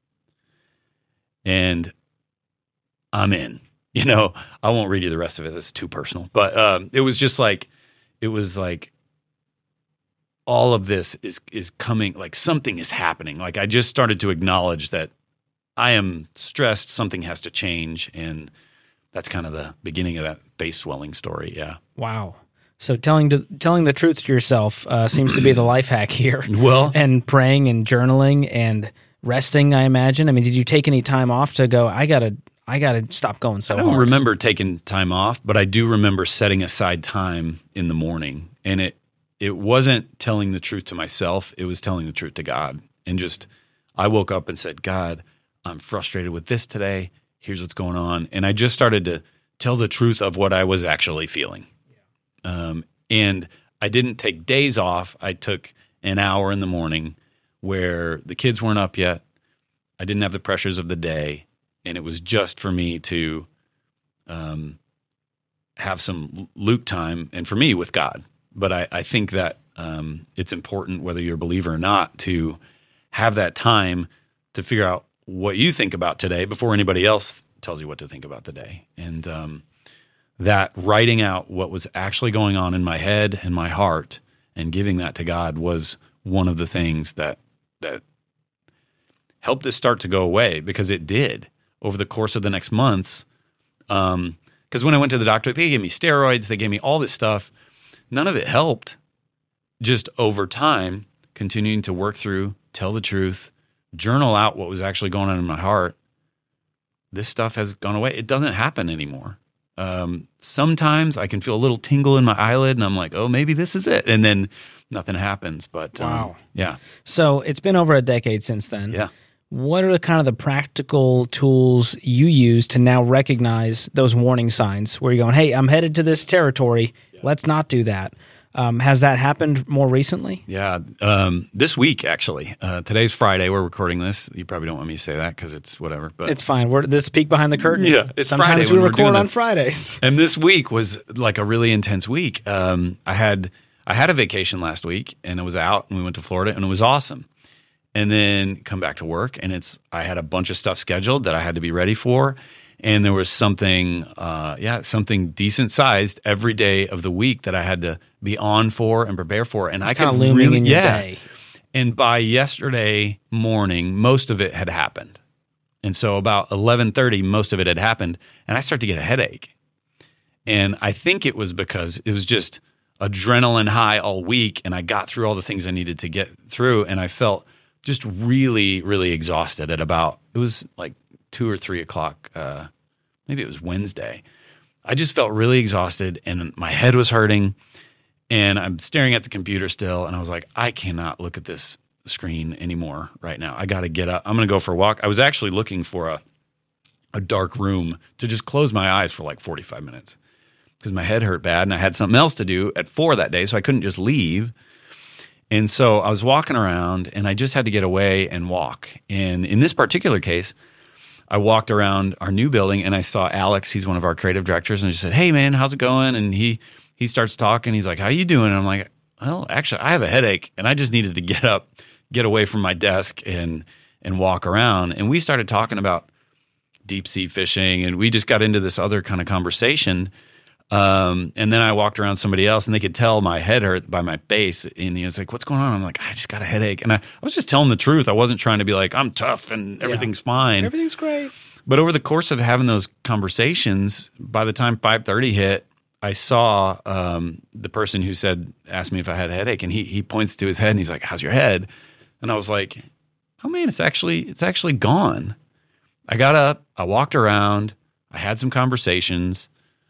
And I'm in. I won't read you the rest of it. It's too personal. But it was like all of this is coming, like something is happening. Like I just started to acknowledge that I am stressed, something has to change, and that's kind of the beginning of that face swelling story, yeah. Wow. So telling the truth to yourself seems to be the life hack here. Well, and praying and journaling and resting, I imagine. I mean, did you take any time off to go, I gotta stop going so hard? I don't remember taking time off, but I do remember setting aside time in the morning. And it wasn't telling the truth to myself, it was telling the truth to God. And just, I woke up and said, God, I'm frustrated with this today. Here's what's going on. And I just started to tell the truth of what I was actually feeling. And I didn't take days off. I took an hour in the morning where the kids weren't up yet. I didn't have the pressures of the day. And it was just for me to have some Luke time, and for me with God. But I think that it's important, whether you're a believer or not, to have that time to figure out what you think about today before anybody else tells you what to think about the day. And that writing out what was actually going on in my head and my heart and giving that to God was one of the things that helped this start to go away, because it did over the course of the next months. Because when I went to the doctor, they gave me steroids, they gave me all this stuff. None of it helped. Just over time, continuing to work through, tell the truth, journal out what was actually going on in my heart, this stuff has gone away. It doesn't happen anymore. Sometimes I can feel a little tingle in my eyelid, and I'm like, oh, maybe this is it. And then nothing happens. But wow. Yeah. So it's been over a decade since then. Yeah. What are the practical tools you use to now recognize those warning signs where you're going, hey, I'm headed to this territory. Yeah. Let's not do that. Has that happened more recently? Yeah. This week, actually. Today's Friday. We're recording this. You probably don't want me to say that because it's whatever. But it's fine. This peek behind the curtain. Yeah. It's Sometimes Friday we record on Fridays. And this week was like a really intense week. I had a vacation last week, and I was out, and we went to Florida, and it was awesome. And then come back to work, and I had a bunch of stuff scheduled that I had to be ready for. And there was something, something decent sized every day of the week that I had to be on for and prepare for. And I kind could of looming really, in your day. And by yesterday morning, most of it had happened. And so about 11:30, most of it had happened. And I started to get a headache. And I think it was because it was just adrenaline high all week. And I got through all the things I needed to get through. And I felt just really, really exhausted at about, it was like 2 or 3 o'clock. Maybe it was Wednesday. I just felt really exhausted and my head was hurting. And I'm staring at the computer still, and I was like, I cannot look at this screen anymore right now. I got to get up. I'm going to go for a walk. I was actually looking for a dark room to just close my eyes for like 45 minutes because my head hurt bad, and I had something else to do at 4 that day, so I couldn't just leave. And so I was walking around, and I just had to get away and walk. And in this particular case, I walked around our new building, and I saw Alex. He's one of our creative directors, and I just said, hey, man, how's it going? And he starts talking. He's like, how you doing? And I'm like, well, actually, I have a headache, and I just needed to get up, get away from my desk, and walk around. And we started talking about deep sea fishing, and we just got into this other kind of conversation. And then I walked around somebody else, and they could tell my head hurt by my face. And he was like, what's going on? I'm like, I just got a headache. And I was just telling the truth. I wasn't trying to be like, I'm tough and everything's fine. Everything's great. But over the course of having those conversations, by the time 5:30 hit, I saw the person who asked me if I had a headache, and he points to his head and he's like, how's your head? And I was like, oh man, it's actually gone. I got up, I walked around, I had some conversations,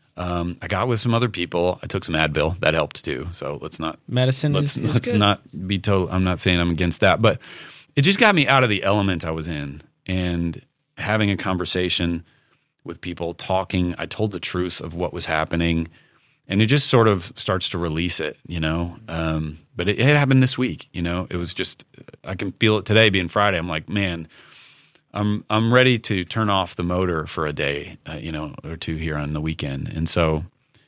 I got with some other people, I took some Advil, that helped too. So let's not good. not be total. I'm not saying I'm against that, but it just got me out of the element I was in and having a conversation with people, talking. I told the truth of what was happening, and it just sort of starts to release it, you know. But it happened this week, you know. It was just, I can feel it today being Friday. I'm like, man, I'm ready to turn off the motor for a day, or two here on the weekend. And so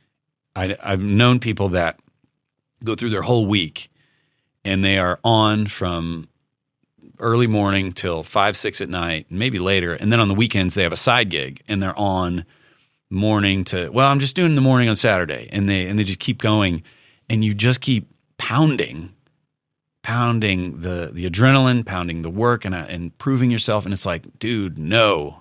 I've known people that go through their whole week, and they are on from early morning till 5, 6 at night, maybe later. And then on the weekends, they have a side gig, and they're on morning to, well, I'm just doing the morning on Saturday. And they just keep going. And you just keep pounding the adrenaline, pounding the work, and proving yourself. And it's like, dude, no,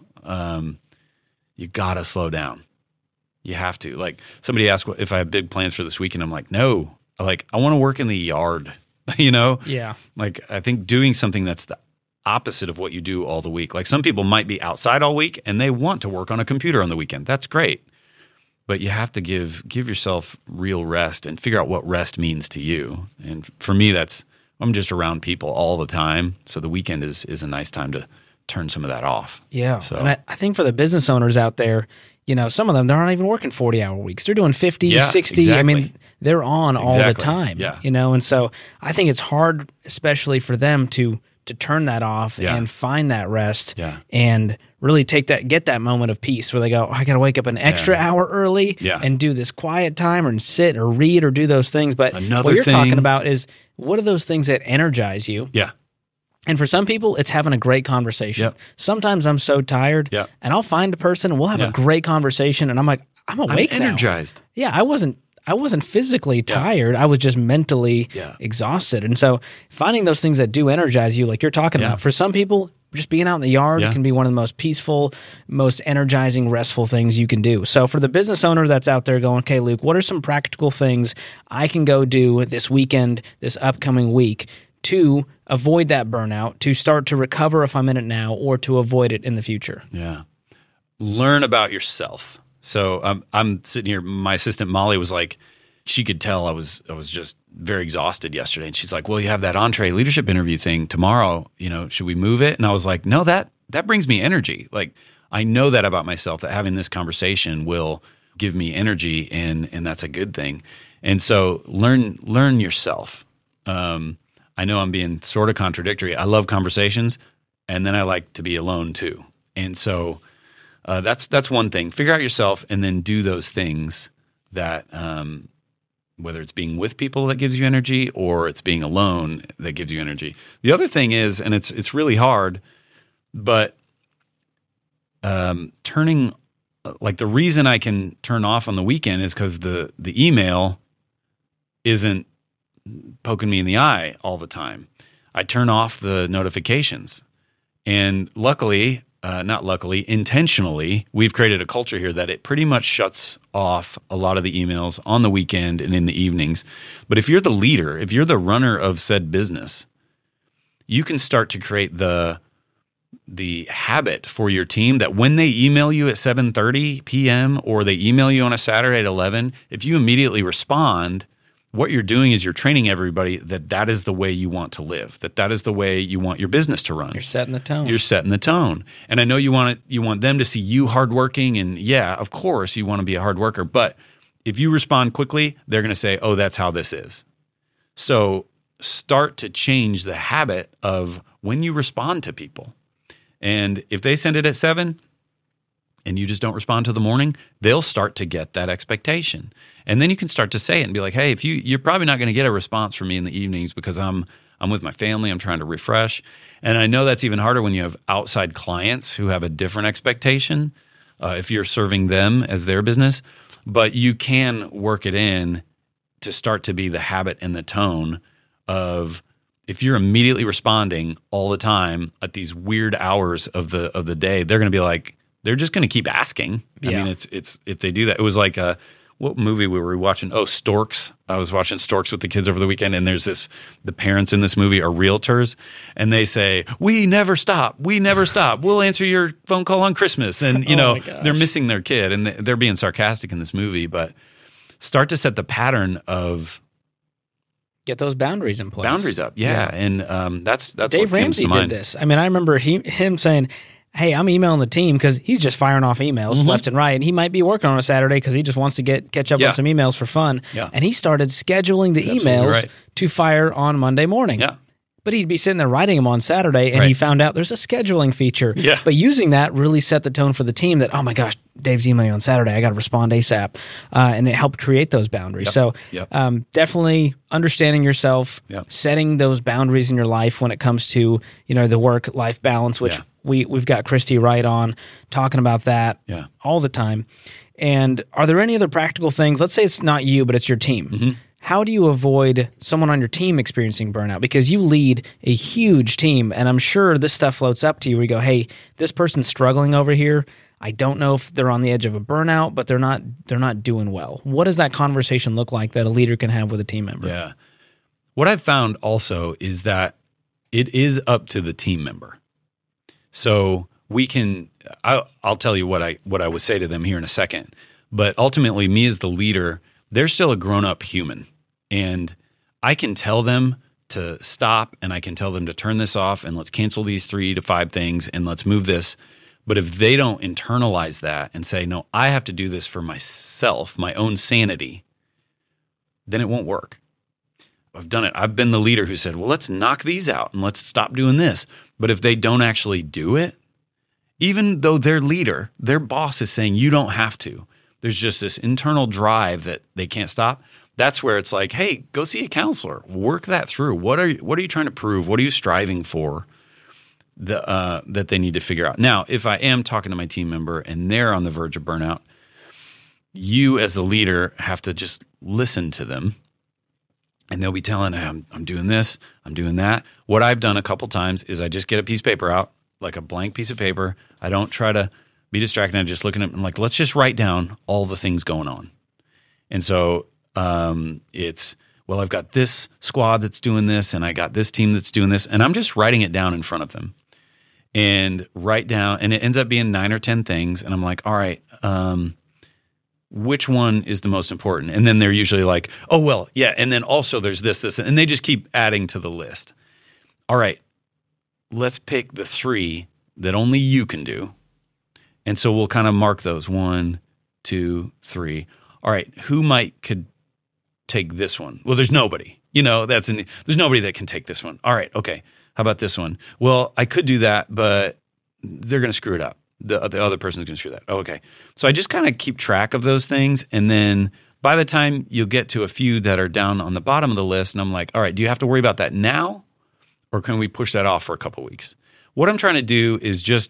you got to slow down. You have to. Like, somebody asked if I have big plans for this weekend. I'm like, no. Like, I want to work in the yard. You know? Yeah. Like, I think doing something that's the opposite of what you do all the week. Like, some people might be outside all week and they want to work on a computer on the weekend. That's great. But you have to give yourself real rest and figure out what rest means to you. And for me, I'm just around people all the time. So the weekend is a nice time to turn some of that off. Yeah. So, and I think for the business owners out there, you know, some of them, they're not even working 40-hour weeks. They're doing 50, 60. Exactly. I mean, they're on all the time, Yeah. you know? And so I think it's hard, especially for them to turn that off and find that rest and really get that moment of peace where they go, oh, I got to wake up an extra hour early and do this quiet time and sit or read or do those things. But what you're talking about is, what are those things that energize you? Yeah. And for some people, it's having a great conversation. Yep. Sometimes I'm so tired, and I'll find a person, and we'll have a great conversation, and I'm like, I'm awake I'm energized. now. Yeah, I wasn't physically tired. I was just mentally exhausted. And so finding those things that do energize you, like you're talking about, for some people, just being out in the yard can be one of the most peaceful, most energizing, restful things you can do. So for the business owner that's out there going, okay, Luke, what are some practical things I can go do this weekend, this upcoming week, to avoid that burnout, to start to recover if I'm in it now, or to avoid it in the future? Yeah. Learn about yourself. So I'm sitting here, my assistant Molly was like, she could tell I was just very exhausted yesterday. And she's like, well, you have that entree leadership interview thing tomorrow, you know, should we move it? And I was like, no, that brings me energy. Like, I know that about myself, that having this conversation will give me energy, and that's a good thing. And so learn yourself. I know I'm being sort of contradictory. I love conversations, and then I like to be alone too. And so that's one thing. Figure out yourself, and then do those things that, whether it's being with people that gives you energy, or it's being alone that gives you energy. The other thing is, and it's really hard, but turning like the reason I can turn off on the weekend is because the email isn't poking me in the eye all the time. I turn off the notifications. And luckily, not luckily, intentionally, we've created a culture here that it pretty much shuts off a lot of the emails on the weekend and in the evenings. But if you're the leader, if you're the runner of said business, you can start to create the habit for your team that when they email you at 7:30 p.m. or they email you on a Saturday at 11, if you immediately respond, what you're doing is you're training everybody that is the way you want to live, that is the way you want your business to run. You're setting the tone. You're setting the tone. And I know you want them to see you hardworking, and yeah, of course you want to be a hard worker, but if you respond quickly, they're going to say, oh, that's how this is. So start to change the habit of when you respond to people. And if they send it at 7 and you just don't respond to the morning, they'll start to get that expectation. And then you can start to say it and be like, hey, if you're probably not going to get a response from me in the evenings because I'm with my family, I'm trying to refresh. And I know that's even harder when you have outside clients who have a different expectation if you're serving them as their business. But you can work it in to start to be the habit and the tone of if you're immediately responding all the time at these weird hours of the day, they're going to be like, they're just going to keep asking. I mean, it's if they do that. It was like what movie we were watching? Oh, Storks. I was watching Storks with the kids over the weekend, and there's the parents in this movie are realtors, and they say, we never stop. We never stop. We'll answer your phone call on Christmas. And, they're missing their kid, and they're being sarcastic in this movie, but start to set the pattern of get those boundaries in place. Boundaries up, yeah. And that's Dave what comes Ramsey to mind. did this. I mean, I remember him saying, hey, I'm emailing the team because he's just firing off emails left and right, and he might be working on a Saturday because he just wants to catch up on some emails for fun. Yeah. And he started scheduling the emails to fire on Monday morning. Yeah. But he'd be sitting there writing them on Saturday, and he found out there's a scheduling feature. Yeah. But using that really set the tone for the team that, oh my gosh, Dave's emailing on Saturday. I got to respond ASAP. And it helped create those boundaries. Yep. So definitely understanding yourself, setting those boundaries in your life when it comes to the work-life balance, which we've got Christy Wright on talking about that all the time. And are there any other practical things? Let's say it's not you, but it's your team. Mm-hmm. How do you avoid someone on your team experiencing burnout? Because you lead a huge team, and I'm sure this stuff floats up to you where you go, hey, this person's struggling over here. I don't know if they're on the edge of a burnout, but they're not doing well. What does that conversation look like that a leader can have with a team member? Yeah. What I've found also is that it is up to the team member. So we can I'll tell you what I would say to them here in a second. But ultimately, me as the leader, they're still a grown-up human. And I can tell them to stop, and I can tell them to turn this off, and let's cancel these 3 to 5 things, and let's move this. But if they don't internalize that and say, no, I have to do this for myself, my own sanity, then it won't work. I've done it. I've been the leader who said, well, let's knock these out and let's stop doing this. But if they don't actually do it, even though their leader, their boss is saying you don't have to, there's just this internal drive that they can't stop. That's where it's like, hey, go see a counselor. Work that through. What are you trying to prove? What are you striving for that they need to figure out? Now, if I am talking to my team member and they're on the verge of burnout, you as the leader have to just listen to them. And they'll be telling, I'm doing this, I'm doing that. What I've done a couple times is I just get a piece of paper out, like a blank piece of paper. I don't try to be distracted. I'm just looking at it. I'm like, let's just write down all the things going on. And so it's, well, I've got this squad that's doing this, and I got this team that's doing this, and I'm just writing it down in front of them. And write down, and it ends up being 9 or 10 things. And I'm like, all right, which one is the most important? And then they're usually like, oh, well, yeah. And then also there's this, and they just keep adding to the list. All right, let's pick the 3 that only you can do. And so we'll kind of mark those 1, 2, 3. All right, who could take this one? Well, there's nobody. There's nobody that can take this one. All right, okay. How about this one? Well, I could do that, but they're going to screw it up. The other person's going to screw that. Oh, okay. So I just kind of keep track of those things, and then by the time you'll get to a few that are down on the bottom of the list, and I'm like, all right, do you have to worry about that now, or can we push that off for a couple weeks? What I'm trying to do is just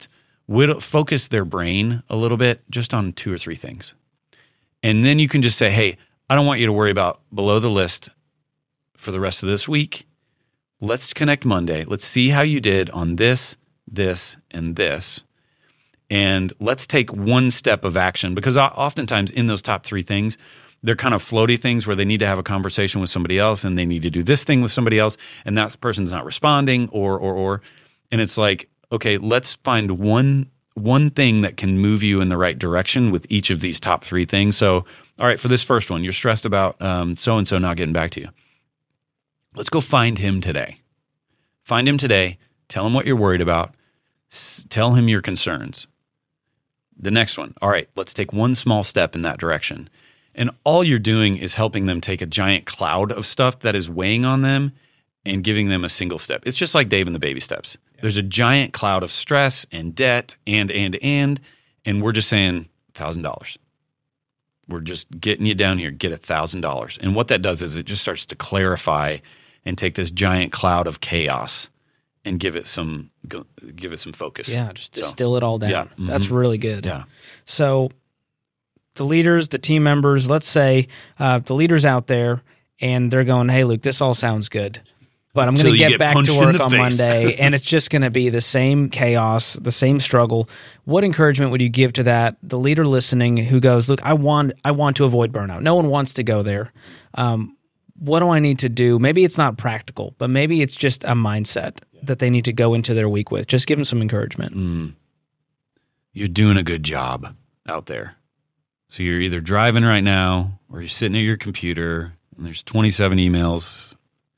focus their brain a little bit just on 2 or 3 things. And then you can just say, hey, I don't want you to worry about below the list for the rest of this week. Let's connect Monday. Let's see how you did on this, this, and this. And let's take one step of action, because oftentimes in those top 3 things, they're kind of floaty things where they need to have a conversation with somebody else and they need to do this thing with somebody else and that person's not responding or. And it's like, okay, let's find one thing that can move you in the right direction with each of these top 3 things. So, all right, for this first one, you're stressed about so-and-so not getting back to you. Let's go find him today. Find him today. Tell him what you're worried about. Tell him your concerns. The next one, all right, let's take one small step in that direction. And all you're doing is helping them take a giant cloud of stuff that is weighing on them and giving them a single step. It's just like Dave and the baby steps. Yeah. There's a giant cloud of stress and debt and we're just saying $1,000. We're just getting you down here, get $1,000. And what that does is it just starts to clarify and take this giant cloud of chaos and give it some focus. Yeah, just distill it all down. Yeah. That's really good. Yeah. So the leaders, the team members, let's say the leaders out there, and they're going, hey, Luke, this all sounds good, but I'm going to get back to work on Monday, and it's just going to be the same chaos, the same struggle. What encouragement would you give to that, the leader listening who goes, look, I want to avoid burnout. No one wants to go there. What do I need to do? Maybe it's not practical, but maybe it's just a mindset that they need to go into their week with. Just give them some encouragement. You're doing a good job out there. So you're either driving right now or you're sitting at your computer and there's 27 emails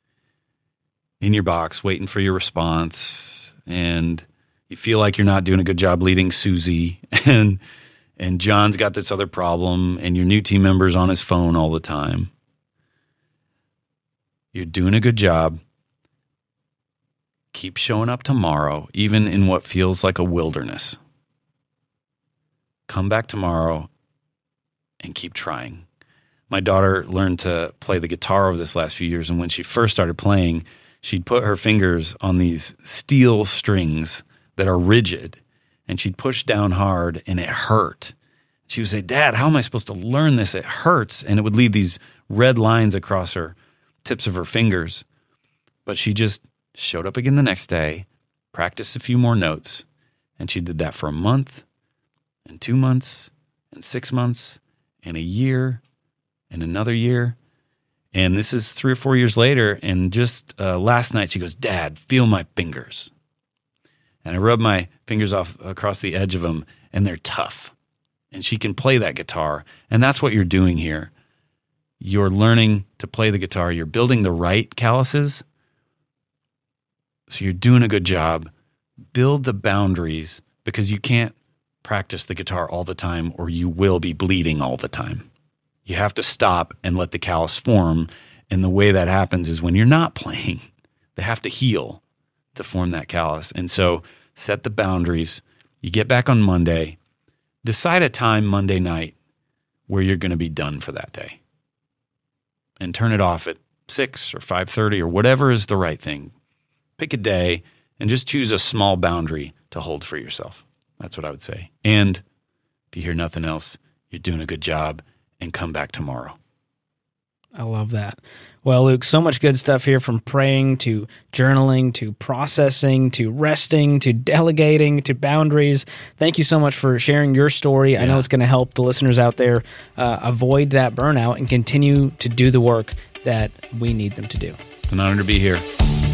in your box waiting for your response, and you feel like you're not doing a good job leading Susie, and John's got this other problem, and your new team member's on his phone all the time. You're doing a good job. Keep showing up tomorrow, even in what feels like a wilderness. Come back tomorrow and keep trying. My daughter learned to play the guitar over this last few years, and when she first started playing, she'd put her fingers on these steel strings that are rigid, and she'd push down hard, and it hurt. She would say, Dad, how am I supposed to learn this? It hurts. And it would leave these red lines across her tips of her fingers. But she just showed up again the next day, practiced a few more notes, and she did that for a month, and 2 months, and 6 months, and a year, and another year. And this is 3 or 4 years later, and just last night she goes, Dad, feel my fingers. And I rub my fingers off across the edge of them, and they're tough. And she can play that guitar, and that's what you're doing here. You're learning to play the guitar. You're building the right calluses. So you're doing a good job. Build the boundaries, because you can't practice the guitar all the time or you will be bleeding all the time. You have to stop and let the callus form. And the way that happens is when you're not playing, they have to heal to form that callus. And so set the boundaries. You get back on Monday. Decide a time Monday night where you're going to be done for that day. And turn it off at 6 or 5:30 or whatever is the right thing. Pick a day and just choose a small boundary to hold for yourself. That's what I would say. And if you hear nothing else, you're doing a good job, and come back tomorrow. I love that. Well, Luke, so much good stuff here, from praying to journaling to processing to resting to delegating to boundaries. Thank you so much for sharing your story. Yeah. I know it's going to help the listeners out there avoid that burnout and continue to do the work that we need them to do. It's an honor to be here.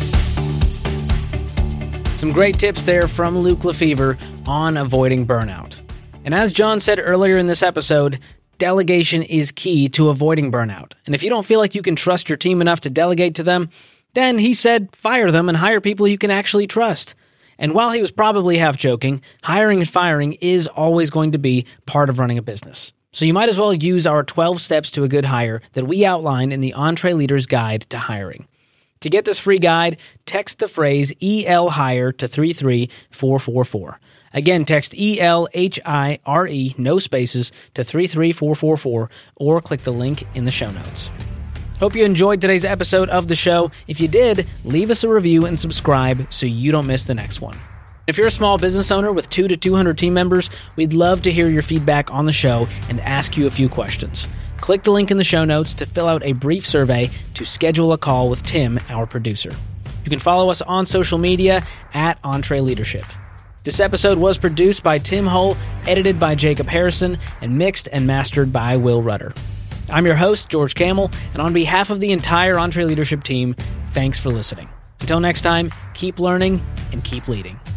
Some great tips there from Luke Lefevre on avoiding burnout. And as John said earlier in this episode, delegation is key to avoiding burnout. And if you don't feel like you can trust your team enough to delegate to them, then he said fire them and hire people you can actually trust. And while he was probably half joking, hiring and firing is always going to be part of running a business. So you might as well use our 12 steps to a good hire that we outlined in the EntreLeaders Guide to Hiring. To get this free guide, text the phrase ELHIRE to 33444. Again, text ELHIRE, no spaces, to 33444, or click the link in the show notes. Hope you enjoyed today's episode of the show. If you did, leave us a review and subscribe so you don't miss the next one. If you're a small business owner with 200 to 200 team members, we'd love to hear your feedback on the show and ask you a few questions. Click the link in the show notes to fill out a brief survey to schedule a call with Tim, our producer. You can follow us on social media at EntreLeadership. This episode was produced by Tim Hull, edited by Jacob Harrison, and mixed and mastered by Will Rudder. I'm your host, George Camel, and on behalf of the entire EntreLeadership team, thanks for listening. Until next time, keep learning and keep leading.